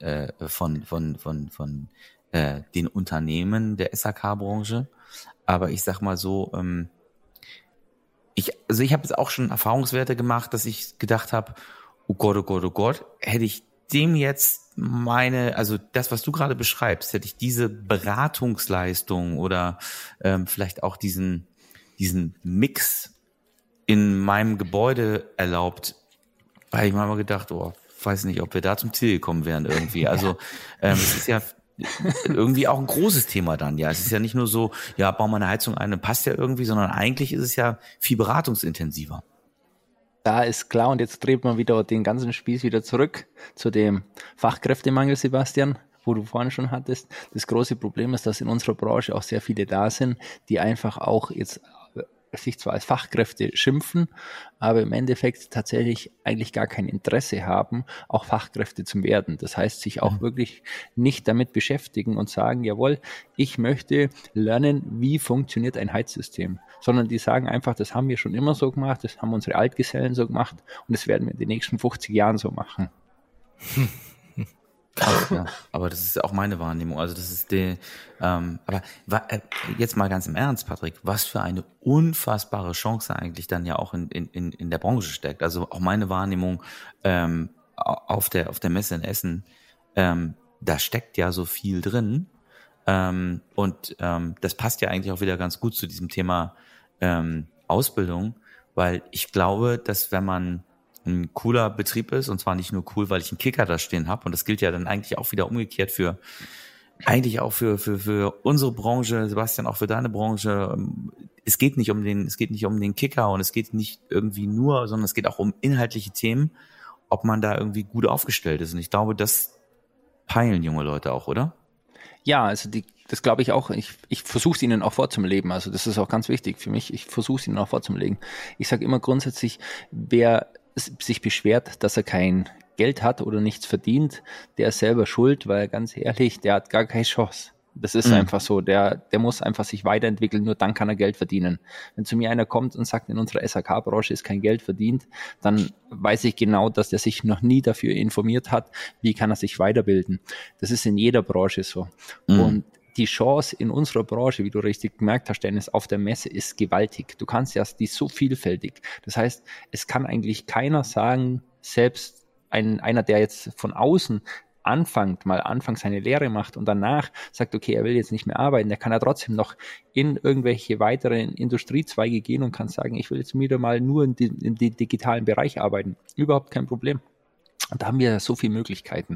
Speaker 2: den Unternehmen der SAK-Branche, aber ich sag mal so, ich habe jetzt auch schon Erfahrungswerte gemacht, dass ich gedacht habe, oh Gott, hätte ich dem jetzt also das, was du gerade beschreibst, hätte ich diese Beratungsleistung oder vielleicht auch diesen Mix in meinem Gebäude erlaubt, weil ich mir mal gedacht, weiß nicht, ob wir da zum Ziel gekommen wären irgendwie. Also es ist ja irgendwie auch ein großes Thema dann, ja. Es ist ja nicht nur so, ja, bauen wir eine Heizung ein, dann passt ja irgendwie, sondern eigentlich ist es ja viel beratungsintensiver.
Speaker 3: Da ist klar, und jetzt dreht man wieder den ganzen Spieß wieder zurück zu dem Fachkräftemangel, Sebastian, wo du vorhin schon hattest. Das große Problem ist, dass in unserer Branche auch sehr viele da sind, die einfach auch jetzt sich zwar als Fachkräfte schimpfen, aber im Endeffekt tatsächlich eigentlich gar kein Interesse haben, auch Fachkräfte zu werden. Das heißt, sich auch wirklich nicht damit beschäftigen und sagen, jawohl, ich möchte lernen, wie funktioniert ein Heizsystem. Sondern die sagen einfach, das haben wir schon immer so gemacht, das haben unsere Altgesellen so gemacht und das werden wir in den nächsten 50 Jahren so machen.
Speaker 2: Krass, ja. Aber das ist auch meine Wahrnehmung. Also das ist jetzt mal ganz im Ernst, Patrick, was für eine unfassbare Chance eigentlich dann ja auch in der Branche steckt. Also auch meine Wahrnehmung auf der Messe in Essen, da steckt ja so viel drin. Und das passt ja eigentlich auch wieder ganz gut zu diesem Thema Ausbildung, weil ich glaube, dass wenn man ein cooler Betrieb ist, und zwar nicht nur cool, weil ich einen Kicker da stehen habe, und das gilt ja dann eigentlich auch wieder umgekehrt für unsere Branche, Sebastian, auch für deine Branche. Es geht nicht um den Kicker und es geht nicht irgendwie nur, sondern es geht auch um inhaltliche Themen, ob man da irgendwie gut aufgestellt ist. Und ich glaube, das peilen junge Leute auch, oder?
Speaker 3: Ja, also das glaube ich auch. Ich versuche es ihnen auch vorzuleben. Also das ist auch ganz wichtig für mich. Ich versuche es ihnen auch vorzulegen. Ich sage immer grundsätzlich, wer sich beschwert, dass er kein Geld hat oder nichts verdient, der ist selber schuld, weil ganz ehrlich, der hat gar keine Chance. Das ist einfach so. Der muss einfach sich weiterentwickeln, nur dann kann er Geld verdienen. Wenn zu mir einer kommt und sagt, in unserer SAK-Branche ist kein Geld verdient, dann weiß ich genau, dass der sich noch nie dafür informiert hat, wie kann er sich weiterbilden. Das ist in jeder Branche so. Und die Chance in unserer Branche, wie du richtig gemerkt hast, Dennis, auf der Messe ist gewaltig. Du kannst ja, die ist so vielfältig. Das heißt, es kann eigentlich keiner sagen, selbst einer, der jetzt von außen anfängt seine Lehre macht und danach sagt, okay, er will jetzt nicht mehr arbeiten, der kann ja trotzdem noch in irgendwelche weiteren Industriezweige gehen und kann sagen, ich will jetzt wieder mal nur in den digitalen Bereich arbeiten. Überhaupt kein Problem. Und da haben wir so viele Möglichkeiten.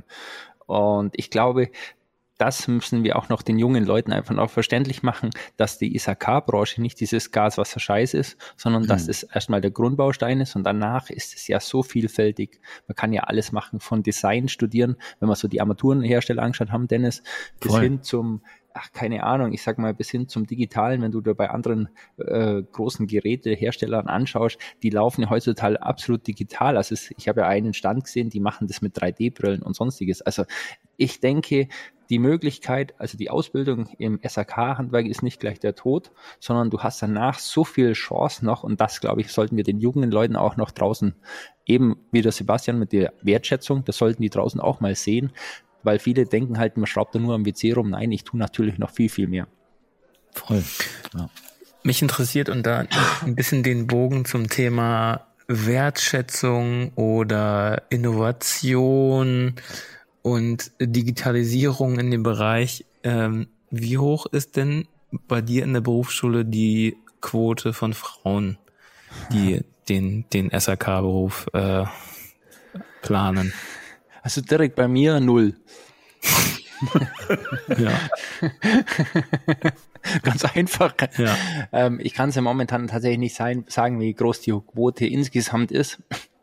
Speaker 3: Und ich glaube, das müssen wir auch noch den jungen Leuten einfach noch verständlich machen, dass die ISAK-Branche nicht dieses Gas, Wasser, Scheiß ist, sondern dass es erstmal der Grundbaustein ist und danach ist es ja so vielfältig. Man kann ja alles machen, von Design studieren, wenn wir so die Armaturenhersteller angeschaut haben, Dennis, bis hin zum keine Ahnung, ich sag mal bis hin zum Digitalen, wenn du da bei anderen großen Geräteherstellern anschaust, die laufen ja heutzutage absolut digital. Also ich habe ja einen Stand gesehen, die machen das mit 3D-Brillen und sonstiges. Also ich denke, die Möglichkeit, also die Ausbildung im SAK-Handwerk ist nicht gleich der Tod, sondern du hast danach so viel Chance noch und das, glaube ich, sollten wir den jungen Leuten auch noch draußen, eben wie der Sebastian mit der Wertschätzung, das sollten die draußen auch mal sehen, weil viele denken halt, man schraubt da nur am WC rum. Nein, ich tue natürlich noch viel, viel mehr.
Speaker 2: Voll. Ja.
Speaker 1: Mich interessiert und da ein bisschen den Bogen zum Thema Wertschätzung oder Innovation und Digitalisierung in dem Bereich. Wie hoch ist denn bei dir in der Berufsschule die Quote von Frauen, die den SAK-Beruf planen?
Speaker 3: Also direkt bei mir 0.
Speaker 1: Ja.
Speaker 3: Ganz einfach.
Speaker 1: Ja.
Speaker 3: Ich kann es ja momentan tatsächlich nicht sagen, wie groß die Quote insgesamt ist,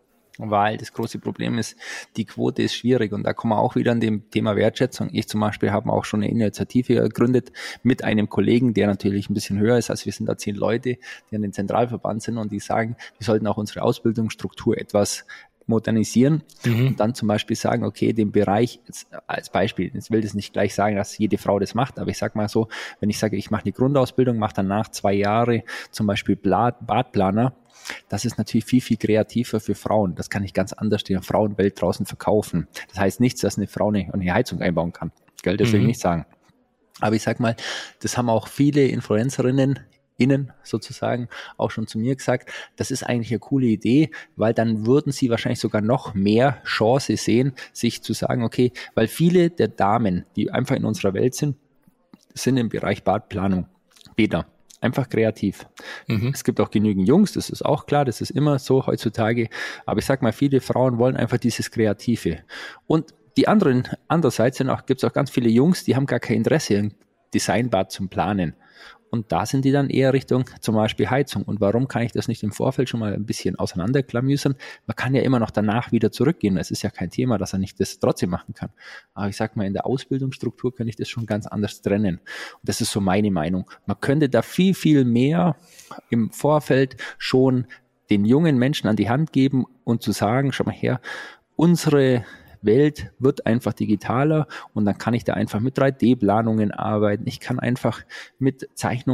Speaker 3: weil das große Problem ist, die Quote ist schwierig und da kommen wir auch wieder an dem Thema Wertschätzung. Ich zum Beispiel habe auch schon eine Initiative gegründet mit einem Kollegen, der natürlich ein bisschen höher ist, also wir sind da 10 Leute, die an den Zentralverband sind und die sagen, wir sollten auch unsere Ausbildungsstruktur etwas modernisieren und dann zum Beispiel sagen, okay, den Bereich, jetzt als Beispiel, jetzt will das nicht gleich sagen, dass jede Frau das macht, aber ich sag mal so, wenn ich sage, ich mache eine Grundausbildung, mache danach 2 Jahre zum Beispiel Badplaner, das ist natürlich viel, viel kreativer für Frauen. Das kann ich ganz anders in der Frauenwelt draußen verkaufen. Das heißt nichts, dass eine Frau eine Heizung einbauen kann. Gell, das will ich nicht sagen. Aber ich sag mal, das haben auch viele Influencerinnen sozusagen auch schon zu mir gesagt, das ist eigentlich eine coole Idee, weil dann würden sie wahrscheinlich sogar noch mehr Chance sehen, sich zu sagen, okay, weil viele der Damen, die einfach in unserer Welt sind im Bereich Badplanung, Bäder, einfach kreativ. Es gibt auch genügend Jungs, das ist auch klar, das ist immer so heutzutage, aber ich sag mal, viele Frauen wollen einfach dieses Kreative. Und die andererseits gibt es auch ganz viele Jungs, die haben gar kein Interesse, ein Designbad zum Planen. Und da sind die dann eher Richtung zum Beispiel Heizung. Und warum kann ich das nicht im Vorfeld schon mal ein bisschen auseinanderklamüsern? Man kann ja immer noch danach wieder zurückgehen. Es ist ja kein Thema, dass er nicht das trotzdem machen kann. Aber ich sag mal, in der Ausbildungsstruktur kann ich das schon ganz anders trennen. Und das ist so meine Meinung. Man könnte da viel, viel mehr im Vorfeld schon den jungen Menschen an die Hand geben und zu sagen, schau mal her, unsere Welt wird einfach digitaler und dann kann ich da einfach mit 3D-Planungen arbeiten. Ich kann einfach mit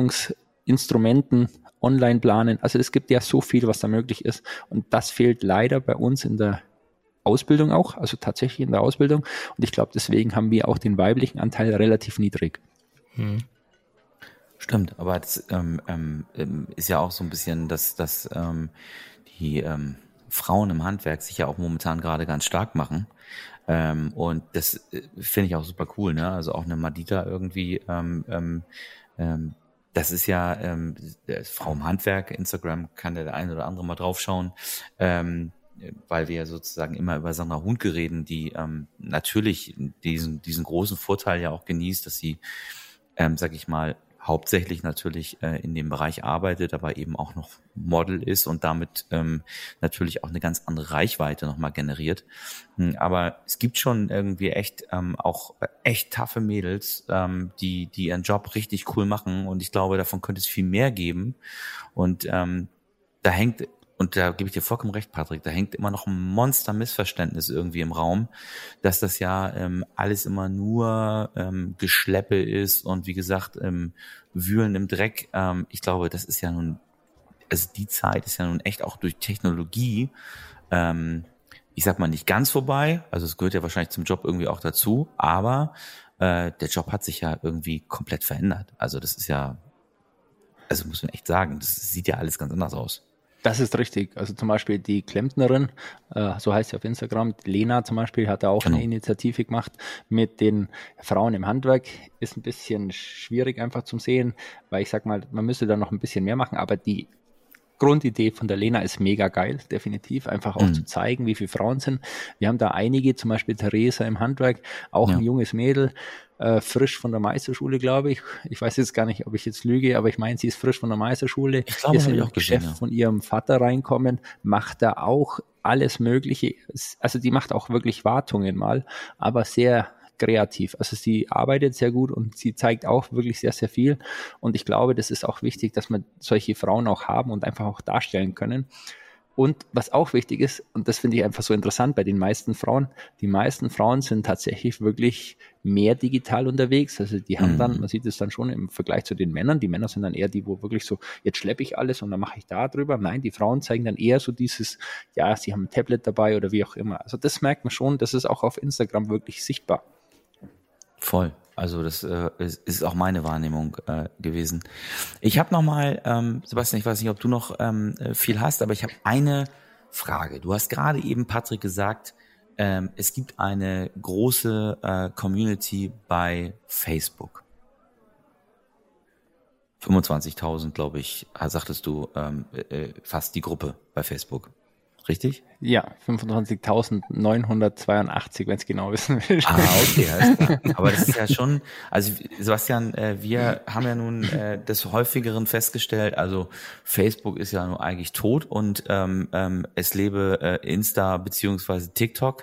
Speaker 3: Zeichnungsinstrumenten online planen. Also es gibt ja so viel, was da möglich ist und das fehlt leider bei uns in der Ausbildung auch, also tatsächlich in der Ausbildung und ich glaube, deswegen haben wir auch den weiblichen Anteil relativ niedrig.
Speaker 2: Stimmt, aber das ist ja auch so ein bisschen, dass die Frauen im Handwerk sich ja auch momentan gerade ganz stark machen. Und das finde ich auch super cool, ne? Also auch eine Madita irgendwie, das ist ja Frau im Handwerk, Instagram kann der eine oder andere mal draufschauen, weil wir ja sozusagen immer über Sandra Huhnke reden, die natürlich diesen großen Vorteil ja auch genießt, dass sie, sag ich mal, hauptsächlich natürlich in dem Bereich arbeitet, aber eben auch noch Model ist und damit natürlich auch eine ganz andere Reichweite nochmal generiert. Aber es gibt schon irgendwie echt auch echt taffe Mädels, die ihren Job richtig cool machen, und ich glaube, davon könnte es viel mehr geben. Und da hängt, und da gebe ich dir vollkommen recht, Patrick, da hängt immer noch ein Monster-Missverständnis irgendwie im Raum, dass das ja alles immer nur Geschleppe ist und wie gesagt, Wühlen im Dreck. Ich glaube, das ist ja nun, also die Zeit ist ja nun echt auch durch Technologie, ich sag mal nicht ganz vorbei, also es gehört ja wahrscheinlich zum Job irgendwie auch dazu, aber der Job hat sich ja irgendwie komplett verändert. Also das ist ja, also muss man echt sagen, das sieht ja alles ganz anders aus.
Speaker 3: Das ist richtig. Also zum Beispiel die Klempnerin, so heißt sie auf Instagram, Lena zum Beispiel, hat da auch eine Initiative gemacht mit den Frauen im Handwerk. Ist ein bisschen schwierig einfach zum Sehen, weil ich sag mal, man müsste da noch ein bisschen mehr machen, aber die Grundidee von der Lena ist mega geil, definitiv. Einfach auch zu zeigen, wie viele Frauen sind. Wir haben da einige, zum Beispiel Theresa im Handwerk, auch ein junges Mädel, frisch von der Meisterschule, glaube ich. Ich weiß jetzt gar nicht, ob ich jetzt lüge, aber ich meine, sie ist frisch von der Meisterschule.
Speaker 2: Ich glaube,
Speaker 3: ist
Speaker 2: in
Speaker 3: das Geschäft von ihrem Vater reinkommen, macht da auch alles Mögliche. Also die macht auch wirklich Wartungen mal, aber sehr kreativ. Also sie arbeitet sehr gut und sie zeigt auch wirklich sehr, sehr viel. Und ich glaube, das ist auch wichtig, dass wir solche Frauen auch haben und einfach auch darstellen können. Und was auch wichtig ist, und das finde ich einfach so interessant bei den meisten Frauen, die meisten Frauen sind tatsächlich wirklich mehr digital unterwegs. Also die haben dann, man sieht es dann schon im Vergleich zu den Männern, die Männer sind dann eher die, wo wirklich so, jetzt schleppe ich alles und dann mache ich da drüber. Nein, die Frauen zeigen dann eher so dieses, ja, sie haben ein Tablet dabei oder wie auch immer. Also das merkt man schon, das ist auch auf Instagram wirklich sichtbar.
Speaker 2: Voll. Also das ist auch meine Wahrnehmung gewesen. Ich habe nochmal, Sebastian, ich weiß nicht, ob du noch viel hast, aber ich habe eine Frage. Du hast gerade eben, Patrick, gesagt, es gibt eine große Community bei Facebook. 25.000, glaube ich, sagtest du, fast die Gruppe bei Facebook. Richtig?
Speaker 3: Ja, 25.982, wenn es genau wissen will.
Speaker 2: Okay, alles klar. Aber das ist ja schon, also Sebastian, wir haben ja nun des Häufigeren festgestellt, also Facebook ist ja nun eigentlich tot und es lebe Insta beziehungsweise TikTok.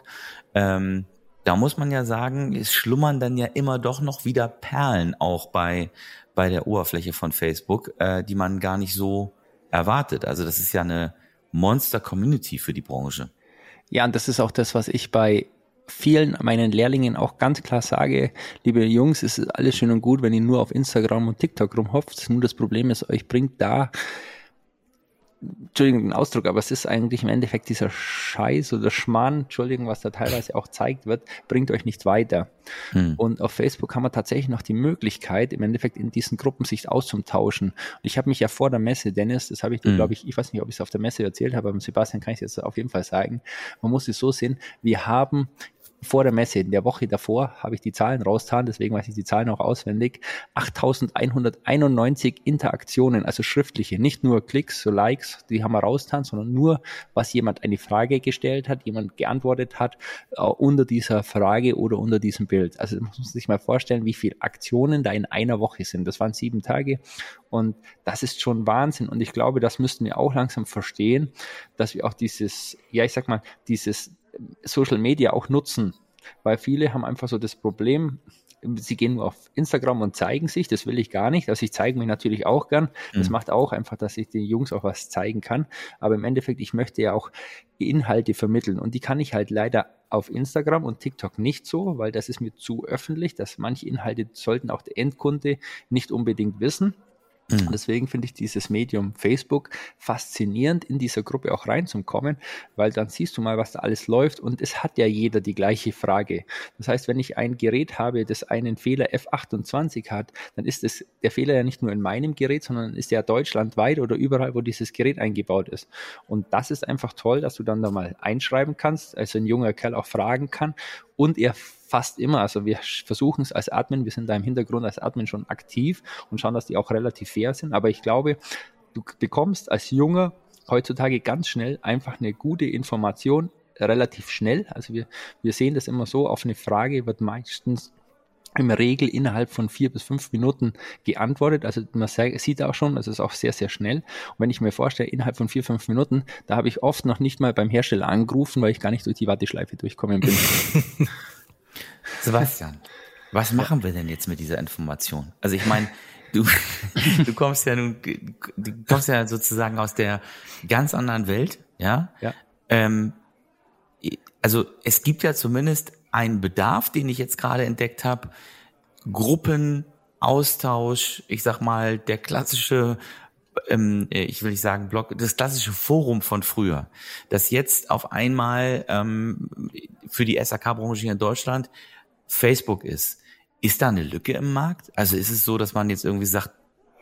Speaker 2: Da muss man ja sagen, es schlummern dann ja immer doch noch wieder Perlen auch bei der Oberfläche von Facebook, die man gar nicht so erwartet. Also das ist ja eine Monster-Community für die Branche.
Speaker 3: Ja, und das ist auch das, was ich bei vielen meinen Lehrlingen auch ganz klar sage, liebe Jungs, es ist alles schön und gut, wenn ihr nur auf Instagram und TikTok rumhopft. Nur das Problem ist, euch bringt da, Entschuldigung den Ausdruck, aber es ist eigentlich im Endeffekt dieser Scheiß oder Schmarrn, Entschuldigung, was da teilweise auch gezeigt wird, bringt euch nicht weiter. Und auf Facebook haben wir tatsächlich noch die Möglichkeit, im Endeffekt in diesen Gruppen sich auszutauschen. Und ich habe mich ja vor der Messe, Dennis, das habe ich dir, glaube ich, ich weiß nicht, ob ich es auf der Messe erzählt habe, aber Sebastian kann ich es jetzt auf jeden Fall sagen, man muss es so sehen, wir haben vor der Messe, in der Woche davor, habe ich die Zahlen rausgetan, deswegen weiß ich die Zahlen auch auswendig, 8.191 Interaktionen, also schriftliche, nicht nur Klicks, so Likes, die haben wir rausgetan, sondern nur, was jemand eine Frage gestellt hat, jemand geantwortet hat, unter dieser Frage oder unter diesem Bild. Also man muss sich mal vorstellen, wie viele Aktionen da in einer Woche sind. Das waren 7 Tage und das ist schon Wahnsinn und ich glaube, das müssten wir auch langsam verstehen, dass wir auch dieses, ja, ich sag mal, dieses Social Media auch nutzen, weil viele haben einfach so das Problem, sie gehen nur auf Instagram und zeigen sich, das will ich gar nicht, also ich zeige mich natürlich auch gern, das macht auch einfach, dass ich den Jungs auch was zeigen kann, aber im Endeffekt, ich möchte ja auch Inhalte vermitteln und die kann ich halt leider auf Instagram und TikTok nicht so, weil das ist mir zu öffentlich, dass manche Inhalte sollten auch der Endkunde nicht unbedingt wissen. Deswegen finde ich dieses Medium Facebook faszinierend, in dieser Gruppe auch reinzukommen, weil dann siehst du mal, was da alles läuft und es hat ja jeder die gleiche Frage. Das heißt, wenn ich ein Gerät habe, das einen Fehler F28 hat, dann ist der Fehler ja nicht nur in meinem Gerät, sondern ist ja deutschlandweit oder überall, wo dieses Gerät eingebaut ist. Und das ist einfach toll, dass du dann da mal einschreiben kannst, also ein junger Kerl auch fragen kann und er fast immer, also wir versuchen es als Admin, wir sind da im Hintergrund als Admin schon aktiv und schauen, dass die auch relativ fair sind, aber ich glaube, du bekommst als Junger heutzutage ganz schnell einfach eine gute Information, relativ schnell, also wir sehen das immer so, auf eine Frage wird meistens im Regel innerhalb von 4 bis 5 Minuten geantwortet. Also man sieht auch schon, das ist auch sehr, sehr schnell. Und wenn ich mir vorstelle, innerhalb von 4, 5 Minuten, da habe ich oft noch nicht mal beim Hersteller angerufen, weil ich gar nicht durch die Warteschleife durchkommen bin.
Speaker 2: Sebastian, was machen wir denn jetzt mit dieser Information? Also ich meine, du kommst ja sozusagen aus der ganz anderen Welt, ja?
Speaker 3: Ja.
Speaker 2: Also es gibt ja zumindest einen Bedarf, den ich jetzt gerade entdeckt habe, Gruppen, Austausch, ich sag mal, der klassische, ich will nicht sagen Blog, das klassische Forum von früher, das jetzt auf einmal für die SAK-Branche hier in Deutschland Facebook ist. Ist da eine Lücke im Markt? Also ist es so, dass man jetzt irgendwie sagt,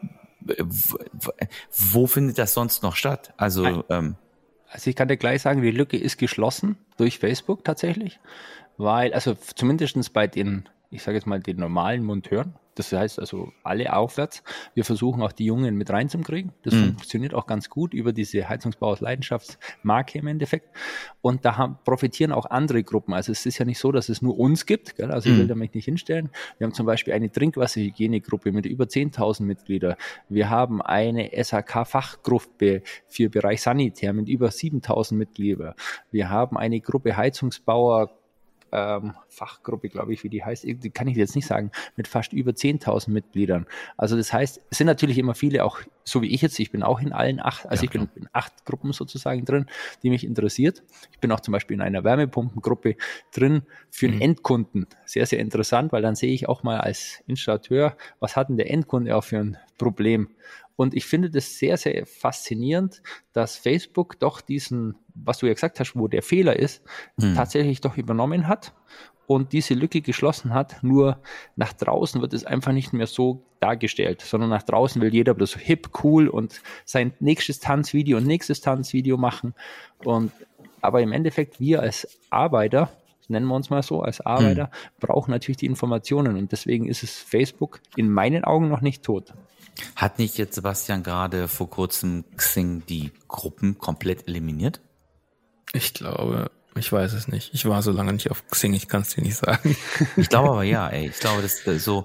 Speaker 2: wo findet das sonst noch statt? Also
Speaker 3: Also ich kann dir gleich sagen, die Lücke ist geschlossen durch Facebook tatsächlich, weil, also zumindestens bei den, ich sage jetzt mal, den normalen Monteuren, das heißt also alle aufwärts, wir versuchen auch die Jungen mit reinzukriegen. Das funktioniert auch ganz gut über diese Heizungsbau aus Leidenschaftsmarke im Endeffekt. Und da profitieren auch andere Gruppen. Also es ist ja nicht so, dass es nur uns gibt. Gell? Also ich will da mich nicht hinstellen. Wir haben zum Beispiel eine Trinkwasserhygienegruppe mit über 10.000 Mitgliedern. Wir haben eine SAK-Fachgruppe für Bereich Sanitär mit über 7.000 Mitgliedern. Wir haben eine Gruppe Heizungsbauer, Fachgruppe, glaube ich, wie die heißt, die kann ich jetzt nicht sagen, mit fast über 10.000 Mitgliedern. Also das heißt, es sind natürlich immer viele, auch so wie ich jetzt, ich bin auch in allen 8, also ich bin in 8 Gruppen sozusagen drin, die mich interessiert. Ich bin auch zum Beispiel in einer Wärmepumpengruppe drin für den Endkunden. Sehr, sehr interessant, weil dann sehe ich auch mal als Installateur, was hat denn der Endkunde auch für ein Problem? Und ich finde das sehr, sehr faszinierend, dass Facebook doch diesen, was du ja gesagt hast, wo der Fehler ist, tatsächlich doch übernommen hat und diese Lücke geschlossen hat. Nur nach draußen wird es einfach nicht mehr so dargestellt, sondern nach draußen will jeder bloß so hip, cool und sein nächstes Tanzvideo machen. Aber im Endeffekt, wir als Arbeiter, nennen wir uns mal so, als Arbeiter, brauchen natürlich die Informationen und deswegen ist es Facebook in meinen Augen noch nicht tot.
Speaker 2: Hat nicht jetzt Sebastian gerade vor kurzem Xing die Gruppen komplett eliminiert?
Speaker 1: Ich glaube, ich weiß es nicht. Ich war so lange nicht auf Xing, ich kann es dir nicht sagen.
Speaker 2: Ich glaube aber ja, ey. Ich glaube, das ist so,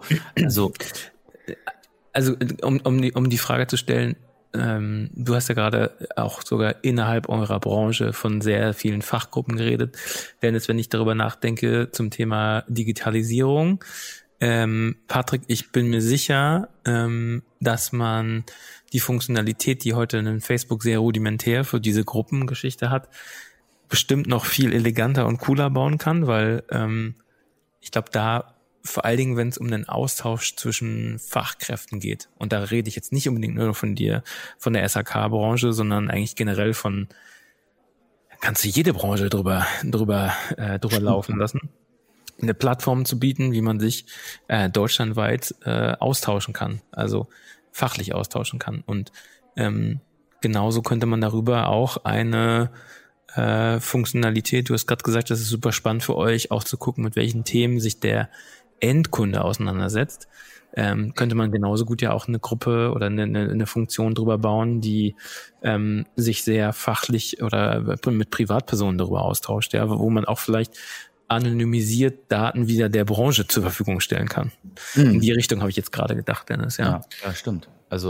Speaker 1: also um die Frage zu stellen, du hast ja gerade auch sogar innerhalb eurer Branche von sehr vielen Fachgruppen geredet. Denn jetzt, wenn ich darüber nachdenke zum Thema Digitalisierung, Patrick, ich bin mir sicher, dass man die Funktionalität, die heute in Facebook sehr rudimentär für diese Gruppengeschichte hat, bestimmt noch viel eleganter und cooler bauen kann, weil ich glaube, da vor allen Dingen, wenn es um den Austausch zwischen Fachkräften geht, und da rede ich jetzt nicht unbedingt nur von dir, von der SAK-Branche, sondern eigentlich generell kannst du jede Branche drüber laufen lassen, eine Plattform zu bieten, wie man sich deutschlandweit austauschen kann, also fachlich austauschen kann. Und genauso könnte man darüber auch eine Funktionalität, du hast gerade gesagt, das ist super spannend für euch, auch zu gucken, mit welchen Themen sich der Endkunde auseinandersetzt, könnte man genauso gut ja auch eine Gruppe oder eine Funktion drüber bauen, die sich sehr fachlich oder mit Privatpersonen darüber austauscht, ja, wo man auch vielleicht anonymisiert Daten wieder der Branche zur Verfügung stellen kann. In die Richtung habe ich jetzt gerade gedacht, Dennis, ja.
Speaker 2: Ja, stimmt. Also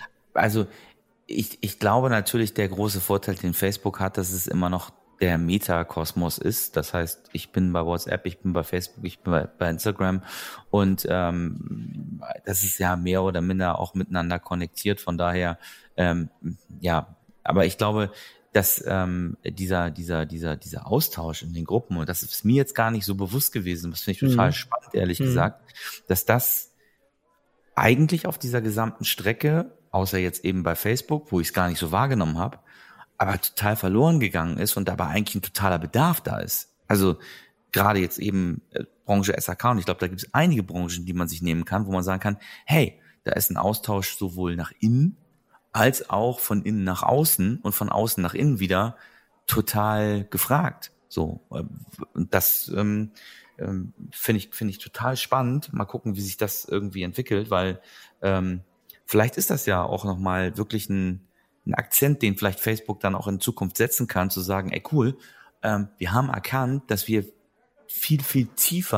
Speaker 2: ich glaube natürlich, der große Vorteil, den Facebook hat, dass es immer noch der Metakosmos ist. Das heißt, ich bin bei WhatsApp, ich bin bei Facebook, ich bin bei Instagram und das ist ja mehr oder minder auch miteinander konnektiert. Von daher, aber ich glaube, dass dieser Austausch in den Gruppen, und das ist mir jetzt gar nicht so bewusst gewesen, das finde ich total spannend, ehrlich gesagt, dass das eigentlich auf dieser gesamten Strecke, außer jetzt eben bei Facebook, wo ich es gar nicht so wahrgenommen habe, aber total verloren gegangen ist und dabei eigentlich ein totaler Bedarf da ist. Also gerade jetzt eben Branche SAK, und ich glaube, da gibt es einige Branchen, die man sich nehmen kann, wo man sagen kann, hey, da ist ein Austausch sowohl nach innen als auch von innen nach außen und von außen nach innen wieder total gefragt. So, und das finde ich total spannend. Mal gucken, wie sich das irgendwie entwickelt, weil vielleicht ist das ja auch nochmal wirklich ein Akzent, den vielleicht Facebook dann auch in Zukunft setzen kann, zu sagen, ey cool, wir haben erkannt, dass wir viel, viel tiefer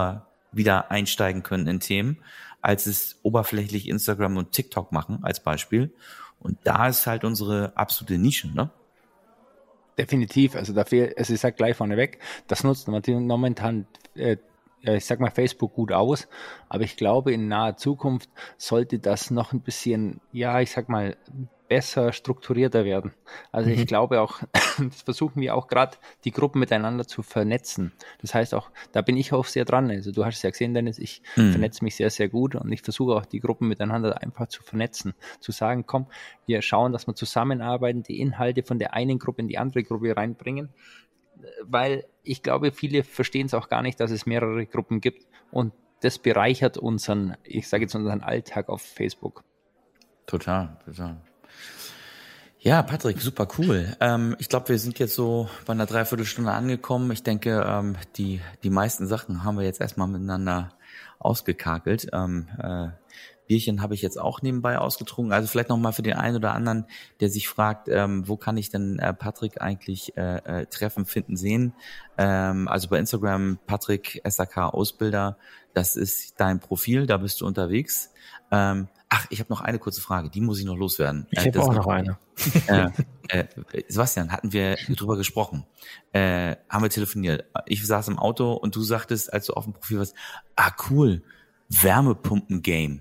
Speaker 2: wieder einsteigen können in Themen, als es oberflächlich Instagram und TikTok machen, als Beispiel. Und da ist halt unsere absolute Nische, ne?
Speaker 3: Definitiv, also dafür, also ich sag gleich vorneweg, das nutzt momentan, ich sag mal Facebook gut aus, aber ich glaube, in naher Zukunft sollte das noch ein bisschen, ja, ich sag mal, besser strukturierter werden. Also ich glaube auch, das versuchen wir auch gerade, die Gruppen miteinander zu vernetzen. Das heißt auch, da bin ich auch sehr dran. Also du hast es ja gesehen, Dennis, ich vernetze mich sehr, sehr gut und ich versuche auch die Gruppen miteinander einfach zu vernetzen. Zu sagen, komm, wir schauen, dass wir zusammenarbeiten, die Inhalte von der einen Gruppe in die andere Gruppe reinbringen. Weil ich glaube, viele verstehen es auch gar nicht, dass es mehrere Gruppen gibt und das bereichert unseren, ich sage jetzt unseren Alltag auf Facebook.
Speaker 2: Total. Ja, Patrick, super cool. Ich glaube, wir sind jetzt so bei einer Dreiviertelstunde angekommen. Ich denke, die meisten Sachen haben wir jetzt erstmal miteinander ausgekakelt. Bierchen habe ich jetzt auch nebenbei ausgetrunken. Also vielleicht nochmal für den einen oder anderen, der sich fragt, wo kann ich denn Patrick eigentlich treffen, finden, sehen? Also bei Instagram Patrick SAK Ausbilder, das ist dein Profil, da bist du unterwegs. Ich habe noch eine kurze Frage, die muss ich noch loswerden.
Speaker 1: Ich habe auch noch eine.
Speaker 2: Sebastian, hatten wir drüber gesprochen, haben wir telefoniert. Ich saß im Auto und du sagtest, als du auf dem Profil warst, cool, Wärmepumpen-Game.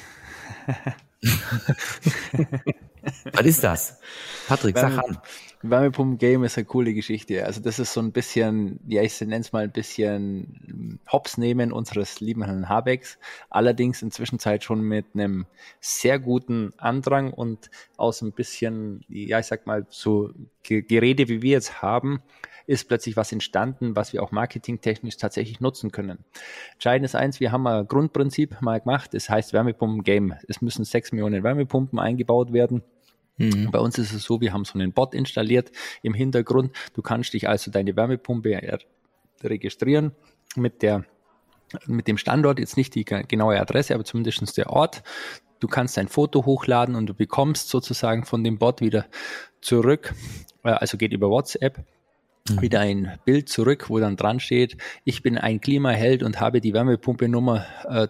Speaker 2: Was ist das? Patrick, sag an.
Speaker 3: Wärmepumpen-Game ist eine coole Geschichte. Also das ist so ein bisschen, ja, ich nenne es mal ein bisschen Hops nehmen unseres lieben Herrn Habecks. Allerdings inzwischen schon mit einem sehr guten Andrang und aus ein bisschen, ja, ich sag mal, so Gerede, wie wir jetzt haben, ist plötzlich was entstanden, was wir auch marketingtechnisch tatsächlich nutzen können. Entscheidend ist eins, wir haben ein Grundprinzip mal gemacht, das heißt Wärmepumpen-Game. Es müssen 6 Millionen Wärmepumpen eingebaut werden. Bei uns ist es so, wir haben so einen Bot installiert im Hintergrund. Du kannst dich also deine Wärmepumpe registrieren mit dem Standort, jetzt nicht die genaue Adresse, aber zumindest der Ort. Du kannst ein Foto hochladen und du bekommst sozusagen von dem Bot wieder zurück, also geht über WhatsApp, wieder ein Bild zurück, wo dann dran steht, ich bin ein Klimaheld und habe die Wärmepumpe Nummer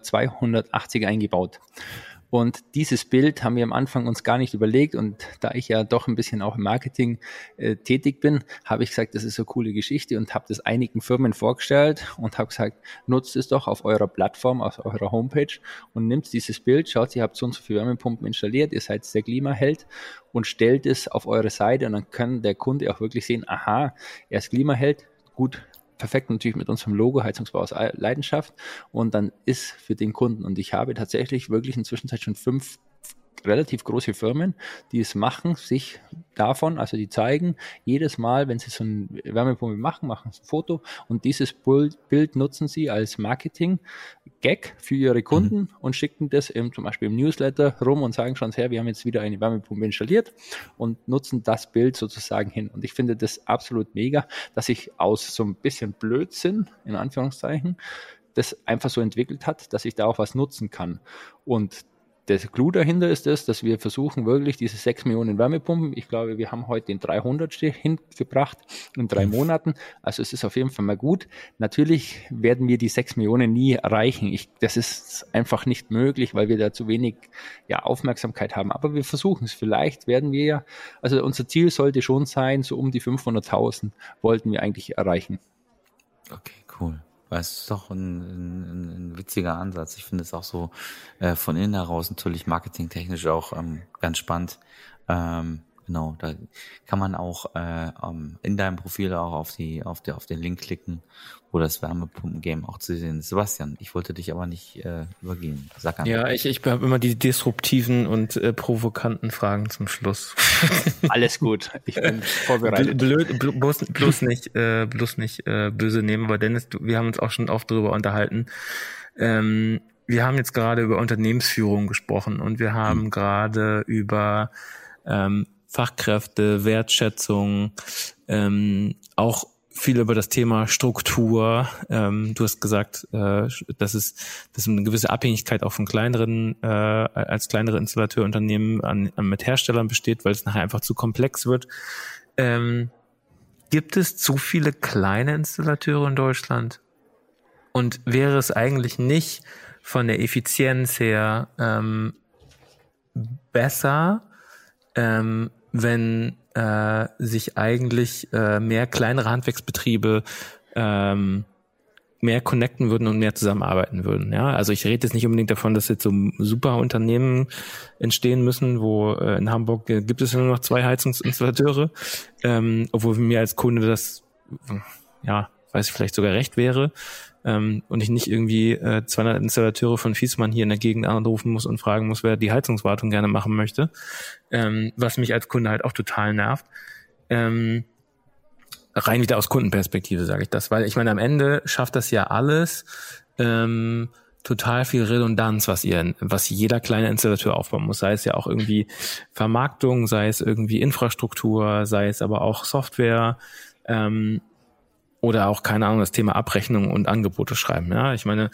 Speaker 3: 280 eingebaut. Und dieses Bild haben wir am Anfang uns gar nicht überlegt und da ich ja doch ein bisschen auch im Marketing tätig bin, habe ich gesagt, das ist eine coole Geschichte und habe das einigen Firmen vorgestellt und habe gesagt, nutzt es doch auf eurer Plattform, auf eurer Homepage und nimmt dieses Bild, schaut, ihr habt so und so viele Wärmepumpen installiert, ihr seid der Klimaheld und stellt es auf eure Seite und dann kann der Kunde auch wirklich sehen, aha, er ist Klimaheld, gut, perfekt natürlich mit unserem Logo Heizungsbau aus Leidenschaft und dann ist für den Kunden und ich habe tatsächlich wirklich inzwischen schon 5 relativ große Firmen, die es machen, sich davon, also die zeigen jedes Mal, wenn sie so eine Wärmepumpe machen sie ein Foto und dieses Bild nutzen sie als Marketing-Gag für ihre Kunden und schicken das eben zum Beispiel im Newsletter rum und sagen schon, wir haben jetzt wieder eine Wärmepumpe installiert und nutzen das Bild sozusagen hin. Und ich finde das absolut mega, dass sich aus so ein bisschen Blödsinn, in Anführungszeichen, das einfach so entwickelt hat, dass ich da auch was nutzen kann. Und der Clou dahinter ist es, dass wir versuchen wirklich diese 6 Millionen Wärmepumpen, ich glaube, wir haben heute den 300. hingebracht in 3 Monaten, also es ist auf jeden Fall mal gut. Natürlich werden wir die 6 Millionen nie erreichen, das ist einfach nicht möglich, weil wir da zu wenig Aufmerksamkeit haben, aber wir versuchen es, vielleicht werden wir ja, also unser Ziel sollte schon sein, so um die 500.000 wollten wir eigentlich erreichen.
Speaker 2: Okay, cool. Das ist doch ein witziger Ansatz. Ich finde es auch so von innen heraus natürlich marketingtechnisch auch ganz spannend. Genau, da kann man auch in deinem Profil auch auf den Link klicken, wo das Wärmepumpen-Game auch zu sehen ist. Sebastian, ich wollte dich aber nicht übergehen. Sag an.
Speaker 1: Ja, ich habe immer die disruptiven und provokanten Fragen zum Schluss.
Speaker 3: Alles gut, ich bin vorbereitet.
Speaker 1: Bloß nicht böse nehmen, aber Dennis, wir haben uns auch schon oft darüber unterhalten. Wir haben jetzt gerade über Unternehmensführung gesprochen und wir haben gerade über Fachkräfte, Wertschätzung, auch viel über das Thema Struktur. Du hast gesagt, dass eine gewisse Abhängigkeit auch von kleineren, als kleinere Installateurunternehmen mit Herstellern besteht, weil es nachher einfach zu komplex wird. Gibt es zu viele kleine Installateure in Deutschland? Und wäre es eigentlich nicht von der Effizienz her besser, wenn sich eigentlich mehr kleinere Handwerksbetriebe mehr connecten würden und mehr zusammenarbeiten würden. Ja, also ich rede jetzt nicht unbedingt davon, dass jetzt so super Unternehmen entstehen müssen, wo in Hamburg gibt es nur noch 2 Heizungsinstallateure, obwohl mir als Kunde das, weiß ich, vielleicht sogar recht wäre, und ich nicht irgendwie 200 Installateure von Fiesmann hier in der Gegend anrufen muss und fragen muss, wer die Heizungswartung gerne machen möchte, was mich als Kunde halt auch total nervt. Rein wieder aus Kundenperspektive sage ich das, weil ich meine, am Ende schafft das ja alles total viel Redundanz, was jeder kleine Installateur aufbauen muss, sei es ja auch irgendwie Vermarktung, sei es irgendwie Infrastruktur, sei es aber auch Software, oder auch, keine Ahnung, das Thema Abrechnung und Angebote schreiben. Ja, ich meine,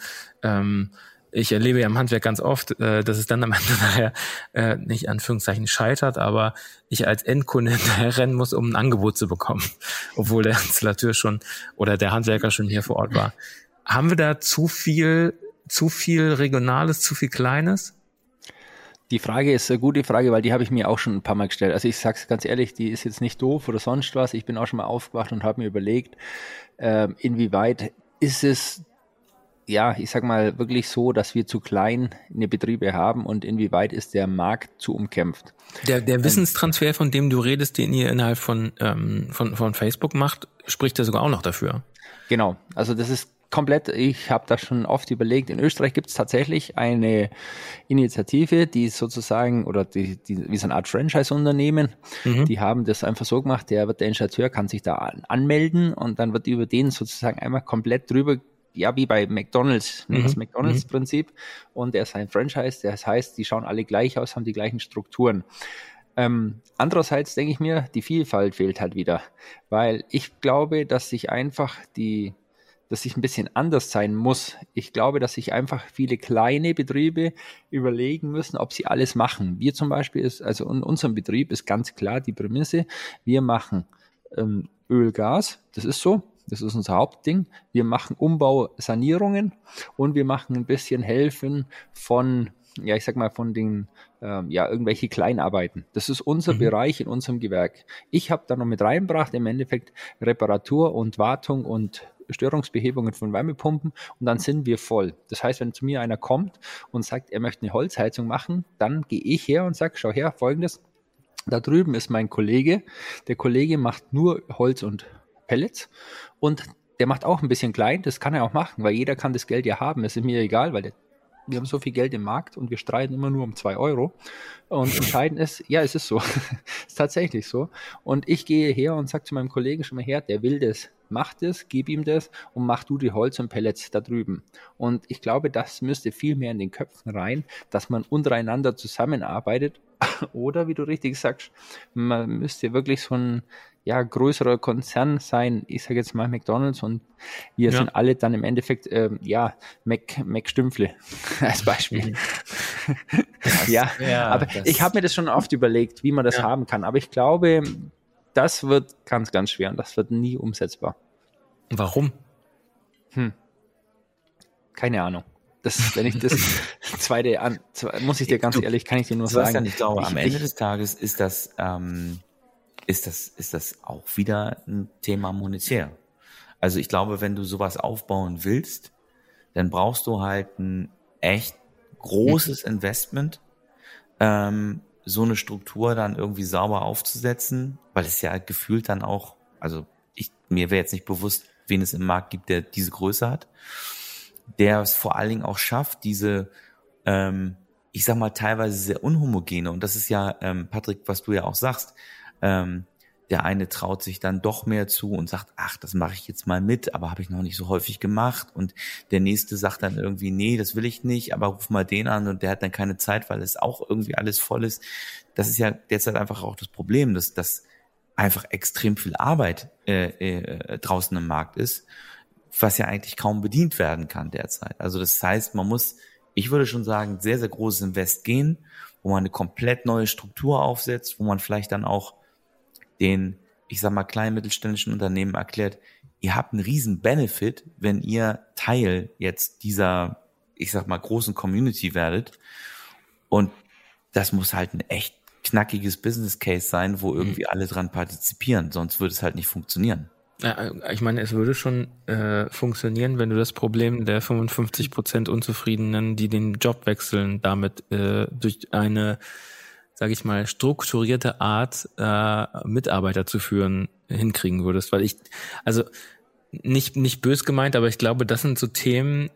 Speaker 1: ich erlebe ja im Handwerk ganz oft, dass es dann am Ende nachher nicht Anführungszeichen scheitert, aber ich als Endkunde hinterher rennen muss, um ein Angebot zu bekommen, obwohl der Installateur schon oder der Handwerker schon hier vor Ort war. Haben wir da zu viel Regionales, zu viel Kleines?
Speaker 3: Die Frage ist eine gute Frage, weil die habe ich mir auch schon ein paar Mal gestellt. Also ich sage es ganz ehrlich, die ist jetzt nicht doof oder sonst was. Ich bin auch schon mal aufgewacht und habe mir überlegt, inwieweit ist es, ja, ich sag mal wirklich so, dass wir zu kleine Betriebe haben und inwieweit ist der Markt zu umkämpft.
Speaker 1: Der Wissenstransfer, von dem du redest, den ihr innerhalb von Facebook macht, spricht ja sogar auch noch dafür.
Speaker 3: Genau, also das ist komplett, ich habe das schon oft überlegt, in Österreich gibt es tatsächlich eine Initiative, die sozusagen, oder die wie so eine Art Franchise-Unternehmen, die haben das einfach so gemacht, der Installateur kann sich da anmelden und dann wird über den sozusagen einmal komplett drüber, ja, wie bei McDonald's, das McDonald's-Prinzip, und er ist ein Franchise, das heißt, die schauen alle gleich aus, haben die gleichen Strukturen. Andererseits denke ich mir, die Vielfalt fehlt halt wieder, weil ich glaube, dass sich einfach dass ich ein bisschen anders sein muss. Ich glaube, dass sich einfach viele kleine Betriebe überlegen müssen, ob sie alles machen. Wir zum Beispiel also in unserem Betrieb ist ganz klar die Prämisse, wir machen Öl, Gas, das ist so. Das ist unser Hauptding. Wir machen Umbau, Sanierungen und wir machen ein bisschen Helfen von, ja, ich sag mal, von den, irgendwelche Kleinarbeiten. Das ist unser Bereich in unserem Gewerk. Ich habe da noch mit reingebracht, im Endeffekt Reparatur und Wartung und Störungsbehebungen von Wärmepumpen und dann sind wir voll. Das heißt, wenn zu mir einer kommt und sagt, er möchte eine Holzheizung machen, dann gehe ich her und sage, schau her, Folgendes, da drüben ist mein Kollege. Der Kollege macht nur Holz und Pellets und der macht auch ein bisschen klein, das kann er auch machen, weil jeder kann das Geld ja haben, das ist mir egal, weil wir haben so viel Geld im Markt und wir streiten immer nur um 2 Euro und entscheidend ist, ja, es ist so, ist tatsächlich so und ich gehe her und sage zu meinem Kollegen schon mal her, der will das, mach das, gib ihm das und mach du die Holz und Pellets da drüben und ich glaube, das müsste viel mehr in den Köpfen rein, dass man untereinander zusammenarbeitet oder, wie du richtig sagst, man müsste wirklich so ein größerer Konzern sein, ich sage jetzt mal McDonald's und wir sind alle dann im Endeffekt, Mac-Stümpfle als Beispiel. Aber ich habe mir das schon oft überlegt, wie man das haben kann, aber ich glaube, das wird ganz, ganz schwer und das wird nie umsetzbar.
Speaker 1: Warum?
Speaker 3: Keine Ahnung. Wenn ich das zweite muss ich dir ganz ehrlich, kann ich dir nur sagen.
Speaker 2: Ich glaube, am Ende des Tages ist das auch wieder ein Thema monetär. Also ich glaube, wenn du sowas aufbauen willst, dann brauchst du halt ein echt großes Investment, so eine Struktur dann irgendwie sauber aufzusetzen, weil es ja gefühlt dann auch, also mir wäre jetzt nicht bewusst, wen es im Markt gibt, der diese Größe hat, der es vor allen Dingen auch schafft, diese ich sag mal teilweise sehr unhomogene, und das ist ja, Patrick, was du ja auch sagst, der eine traut sich dann doch mehr zu und sagt, ach, das mache ich jetzt mal mit, aber habe ich noch nicht so häufig gemacht, und der nächste sagt dann irgendwie, nee, das will ich nicht, aber ruf mal den an und der hat dann keine Zeit, weil es auch irgendwie alles voll ist. Das ist ja derzeit einfach auch das Problem, dass einfach extrem viel Arbeit draußen im Markt ist, was ja eigentlich kaum bedient werden kann derzeit. Also das heißt, man muss, ich würde schon sagen, sehr, sehr großes Invest gehen, wo man eine komplett neue Struktur aufsetzt, wo man vielleicht dann auch den, ich sag mal, kleinen mittelständischen Unternehmen erklärt, ihr habt einen riesen Benefit, wenn ihr Teil jetzt dieser, ich sag mal, großen Community werdet. Und das muss halt ein echt knackiges Business Case sein, wo irgendwie alle dran partizipieren, sonst würde es halt nicht funktionieren.
Speaker 1: Ja, ich meine, es würde schon funktionieren, wenn du das Problem der 55% Unzufriedenen, die den Job wechseln, damit durch eine, sage ich mal, strukturierte Art Mitarbeiter zu führen, hinkriegen würdest. Weil also nicht bös gemeint, aber ich glaube, das sind so Themen,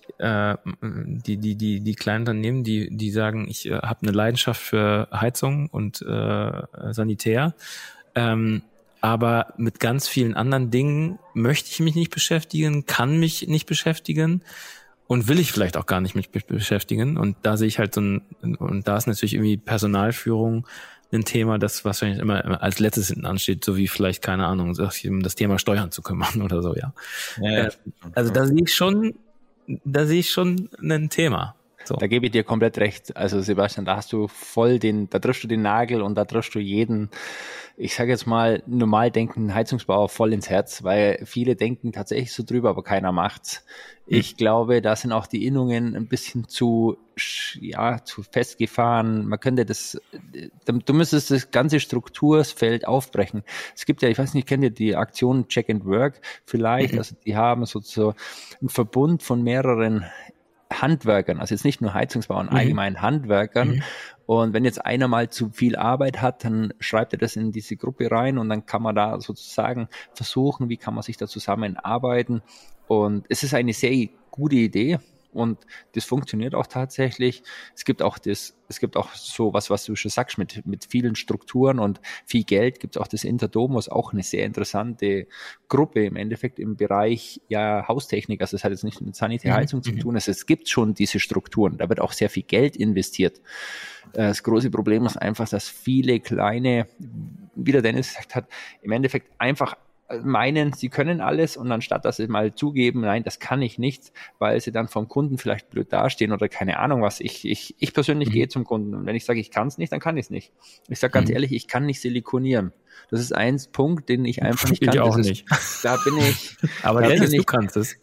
Speaker 1: die kleinen Unternehmen, die sagen, ich habe eine Leidenschaft für Heizung und Sanitär, aber mit ganz vielen anderen Dingen möchte ich mich nicht beschäftigen, kann mich nicht beschäftigen und will ich vielleicht auch gar nicht mich beschäftigen. Und da sehe ich halt und da ist natürlich irgendwie Personalführung ein Thema, das wahrscheinlich immer als letztes hinten ansteht, so wie vielleicht, keine Ahnung, sich um das Thema Steuern zu kümmern oder so, ja. Also da sehe ich schon ein Thema. So.
Speaker 3: Da gebe ich dir komplett recht. Also Sebastian, da hast du da triffst du den Nagel und da triffst du jeden, ich sage jetzt mal, normal denkenden Heizungsbauer voll ins Herz, weil viele denken tatsächlich so drüber, aber keiner macht's. Ich glaube, da sind auch die Innungen ein bisschen zu festgefahren. Man könnte du müsstest das ganze Strukturfeld aufbrechen. Es gibt ja, ich weiß nicht, kennt ihr die Aktion Check and Work vielleicht? Also die haben so einen Verbund von mehreren Handwerkern, also jetzt nicht nur Heizungsbauern, allgemein Handwerkern. Und wenn jetzt einer mal zu viel Arbeit hat, dann schreibt er das in diese Gruppe rein und dann kann man da sozusagen versuchen, wie kann man sich da zusammenarbeiten. Und es ist eine sehr gute Idee und das funktioniert auch tatsächlich. Es gibt auch so was du schon sagst, mit vielen Strukturen und viel Geld gibt es auch das Interdomos, auch eine sehr interessante Gruppe im Endeffekt im Bereich Haustechnik. Also das hat jetzt nicht mit Sanitärheizung zu tun. Also es gibt schon diese Strukturen. Da wird auch sehr viel Geld investiert. Das große Problem ist einfach, dass viele kleine, wie der Dennis gesagt hat, im Endeffekt einfach meinen, sie können alles und anstatt dass sie mal zugeben, nein, das kann ich nicht, weil sie dann vom Kunden vielleicht blöd dastehen oder keine Ahnung was. Ich persönlich gehe zum Kunden und wenn ich sage, ich kann es nicht, dann kann ich es nicht. Ich sage ganz ehrlich, ich kann nicht silikonieren. Das ist ein Punkt, den ich einfach nicht kann.
Speaker 1: Ich auch nicht.
Speaker 3: Da bin ich.
Speaker 1: Aber du kannst es.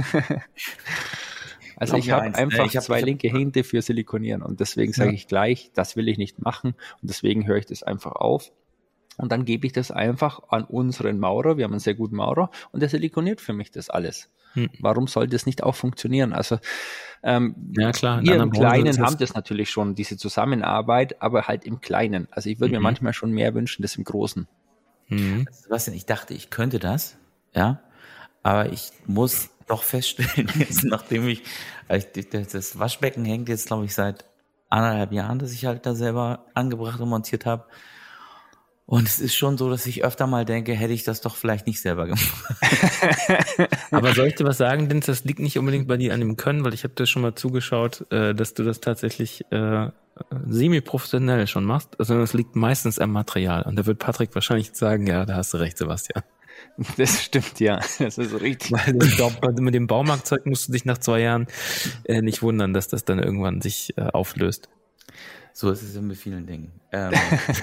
Speaker 3: Also ich habe einfach zwei linke Hände für Silikonieren und deswegen sage ich gleich, das will ich nicht machen und deswegen höre ich das einfach auf. Und dann gebe ich das einfach an unseren Maurer. Wir haben einen sehr guten Maurer und der silikoniert für mich das alles. Warum soll das nicht auch funktionieren? Also
Speaker 1: klar,
Speaker 3: wir im Kleinen haben das natürlich schon, diese Zusammenarbeit, aber halt im Kleinen. Also ich würde mir manchmal schon mehr wünschen, das im Großen.
Speaker 2: Sebastian, ich dachte, ich könnte das, ja, aber ich muss doch feststellen, jetzt nachdem das Waschbecken hängt jetzt, glaube ich, seit 1,5 Jahren, dass ich halt da selber angebracht und montiert habe. Und es ist schon so, dass ich öfter mal denke, hätte ich das doch vielleicht nicht selber gemacht.
Speaker 1: Aber soll ich dir was sagen, Dennis, das liegt nicht unbedingt bei dir an dem Können, weil ich habe dir schon mal zugeschaut, dass du das tatsächlich semi-professionell schon machst. Also das liegt meistens am Material. Und da wird Patrick wahrscheinlich sagen, ja, da hast du recht, Sebastian.
Speaker 3: Das stimmt, ja. Das ist richtig.
Speaker 1: Weil mit dem Baumarktzeug musst du dich nach 2 Jahren nicht wundern, dass das dann irgendwann sich auflöst.
Speaker 2: So ist es mit vielen Dingen.
Speaker 3: Ja,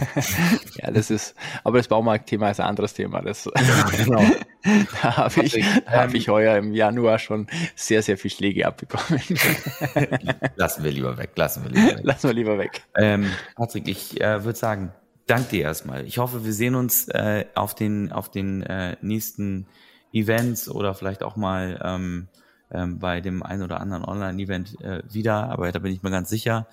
Speaker 3: aber das Baumarktthema ist ein anderes Thema.
Speaker 1: Genau.
Speaker 3: Da habe ich heuer im Januar schon sehr, sehr viel Schläge abbekommen.
Speaker 2: Lassen wir lieber weg. Patrick, ich würde sagen, danke dir erstmal. Ich hoffe, wir sehen uns auf den nächsten Events oder vielleicht auch mal bei dem einen oder anderen Online-Event wieder, aber da bin ich mir ganz sicher.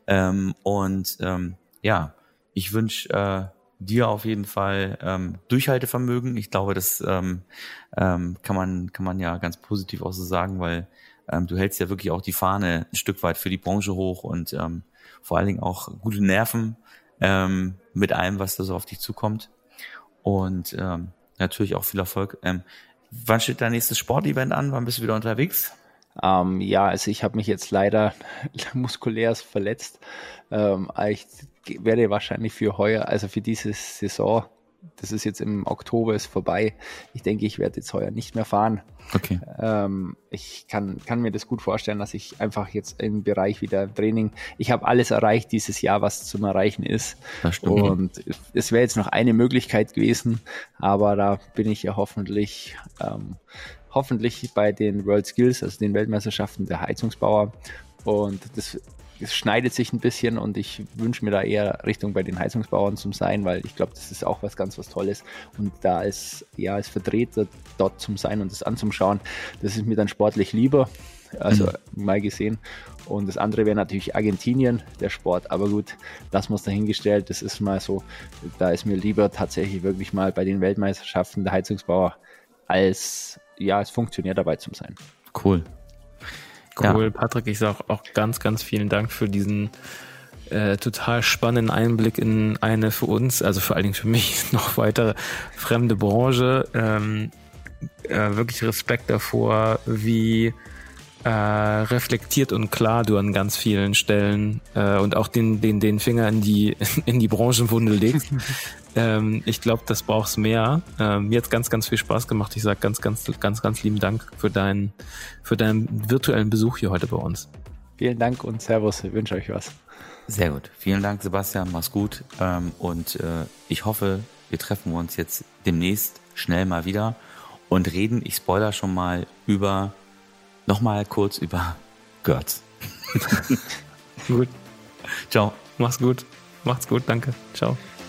Speaker 2: Ich wünsche dir auf jeden Fall Durchhaltevermögen. Ich glaube, das kann man ja ganz positiv auch so sagen, weil du hältst ja wirklich auch die Fahne ein Stück weit für die Branche hoch und vor allen Dingen auch gute Nerven mit allem, was da so auf dich zukommt. Und natürlich auch viel Erfolg. Wann steht dein nächstes Sportevent an? Wann bist du wieder unterwegs?
Speaker 3: Also ich habe mich jetzt leider muskulär verletzt. Ich werde wahrscheinlich für heuer, also für diese Saison, das ist jetzt im Oktober ist vorbei. Ich denke, ich werde jetzt heuer nicht mehr fahren.
Speaker 2: Okay.
Speaker 3: Ich kann mir das gut vorstellen, dass ich einfach jetzt im Bereich wieder Training, ich habe alles erreicht dieses Jahr, was zum Erreichen ist.
Speaker 2: Das stimmt.
Speaker 3: Und es wäre jetzt noch eine Möglichkeit gewesen, aber da bin ich ja hoffentlich bei den World Skills, also den Weltmeisterschaften der Heizungsbauer. Und das schneidet sich ein bisschen und ich wünsche mir da eher Richtung bei den Heizungsbauern zu sein, weil ich glaube, das ist auch was Tolles. Und da als Vertreter dort zum sein und das anzuschauen, das ist mir dann sportlich lieber, also mal gesehen. Und das andere wäre natürlich Argentinien, der Sport. Aber gut, das muss dahingestellt, das ist mal so, da ist mir lieber tatsächlich wirklich mal bei den Weltmeisterschaften der Heizungsbauer als Funktionär dabei zu sein.
Speaker 2: Cool.
Speaker 1: Cool, ja. Patrick, ich sage auch ganz, ganz vielen Dank für diesen total spannenden Einblick in eine für uns, also vor allen Dingen für mich, noch weitere fremde Branche. Wirklich Respekt davor, wie reflektiert und klar du an ganz vielen Stellen und auch den Finger in die Branchenwunde legst. Ich glaube, das braucht's mehr. Mir hat's ganz, ganz viel Spaß gemacht. Ich sage ganz, ganz, ganz, ganz lieben Dank für deinen virtuellen Besuch hier heute bei uns.
Speaker 3: Vielen Dank und Servus. Ich wünsche euch was.
Speaker 2: Sehr gut. Vielen Dank, Sebastian. Mach's gut. Und ich hoffe, wir treffen uns jetzt demnächst schnell mal wieder und reden, ich spoiler schon mal, nochmal kurz über Götz.
Speaker 1: Gut.
Speaker 2: Ciao.
Speaker 1: Mach's gut. Macht's gut. Danke. Ciao.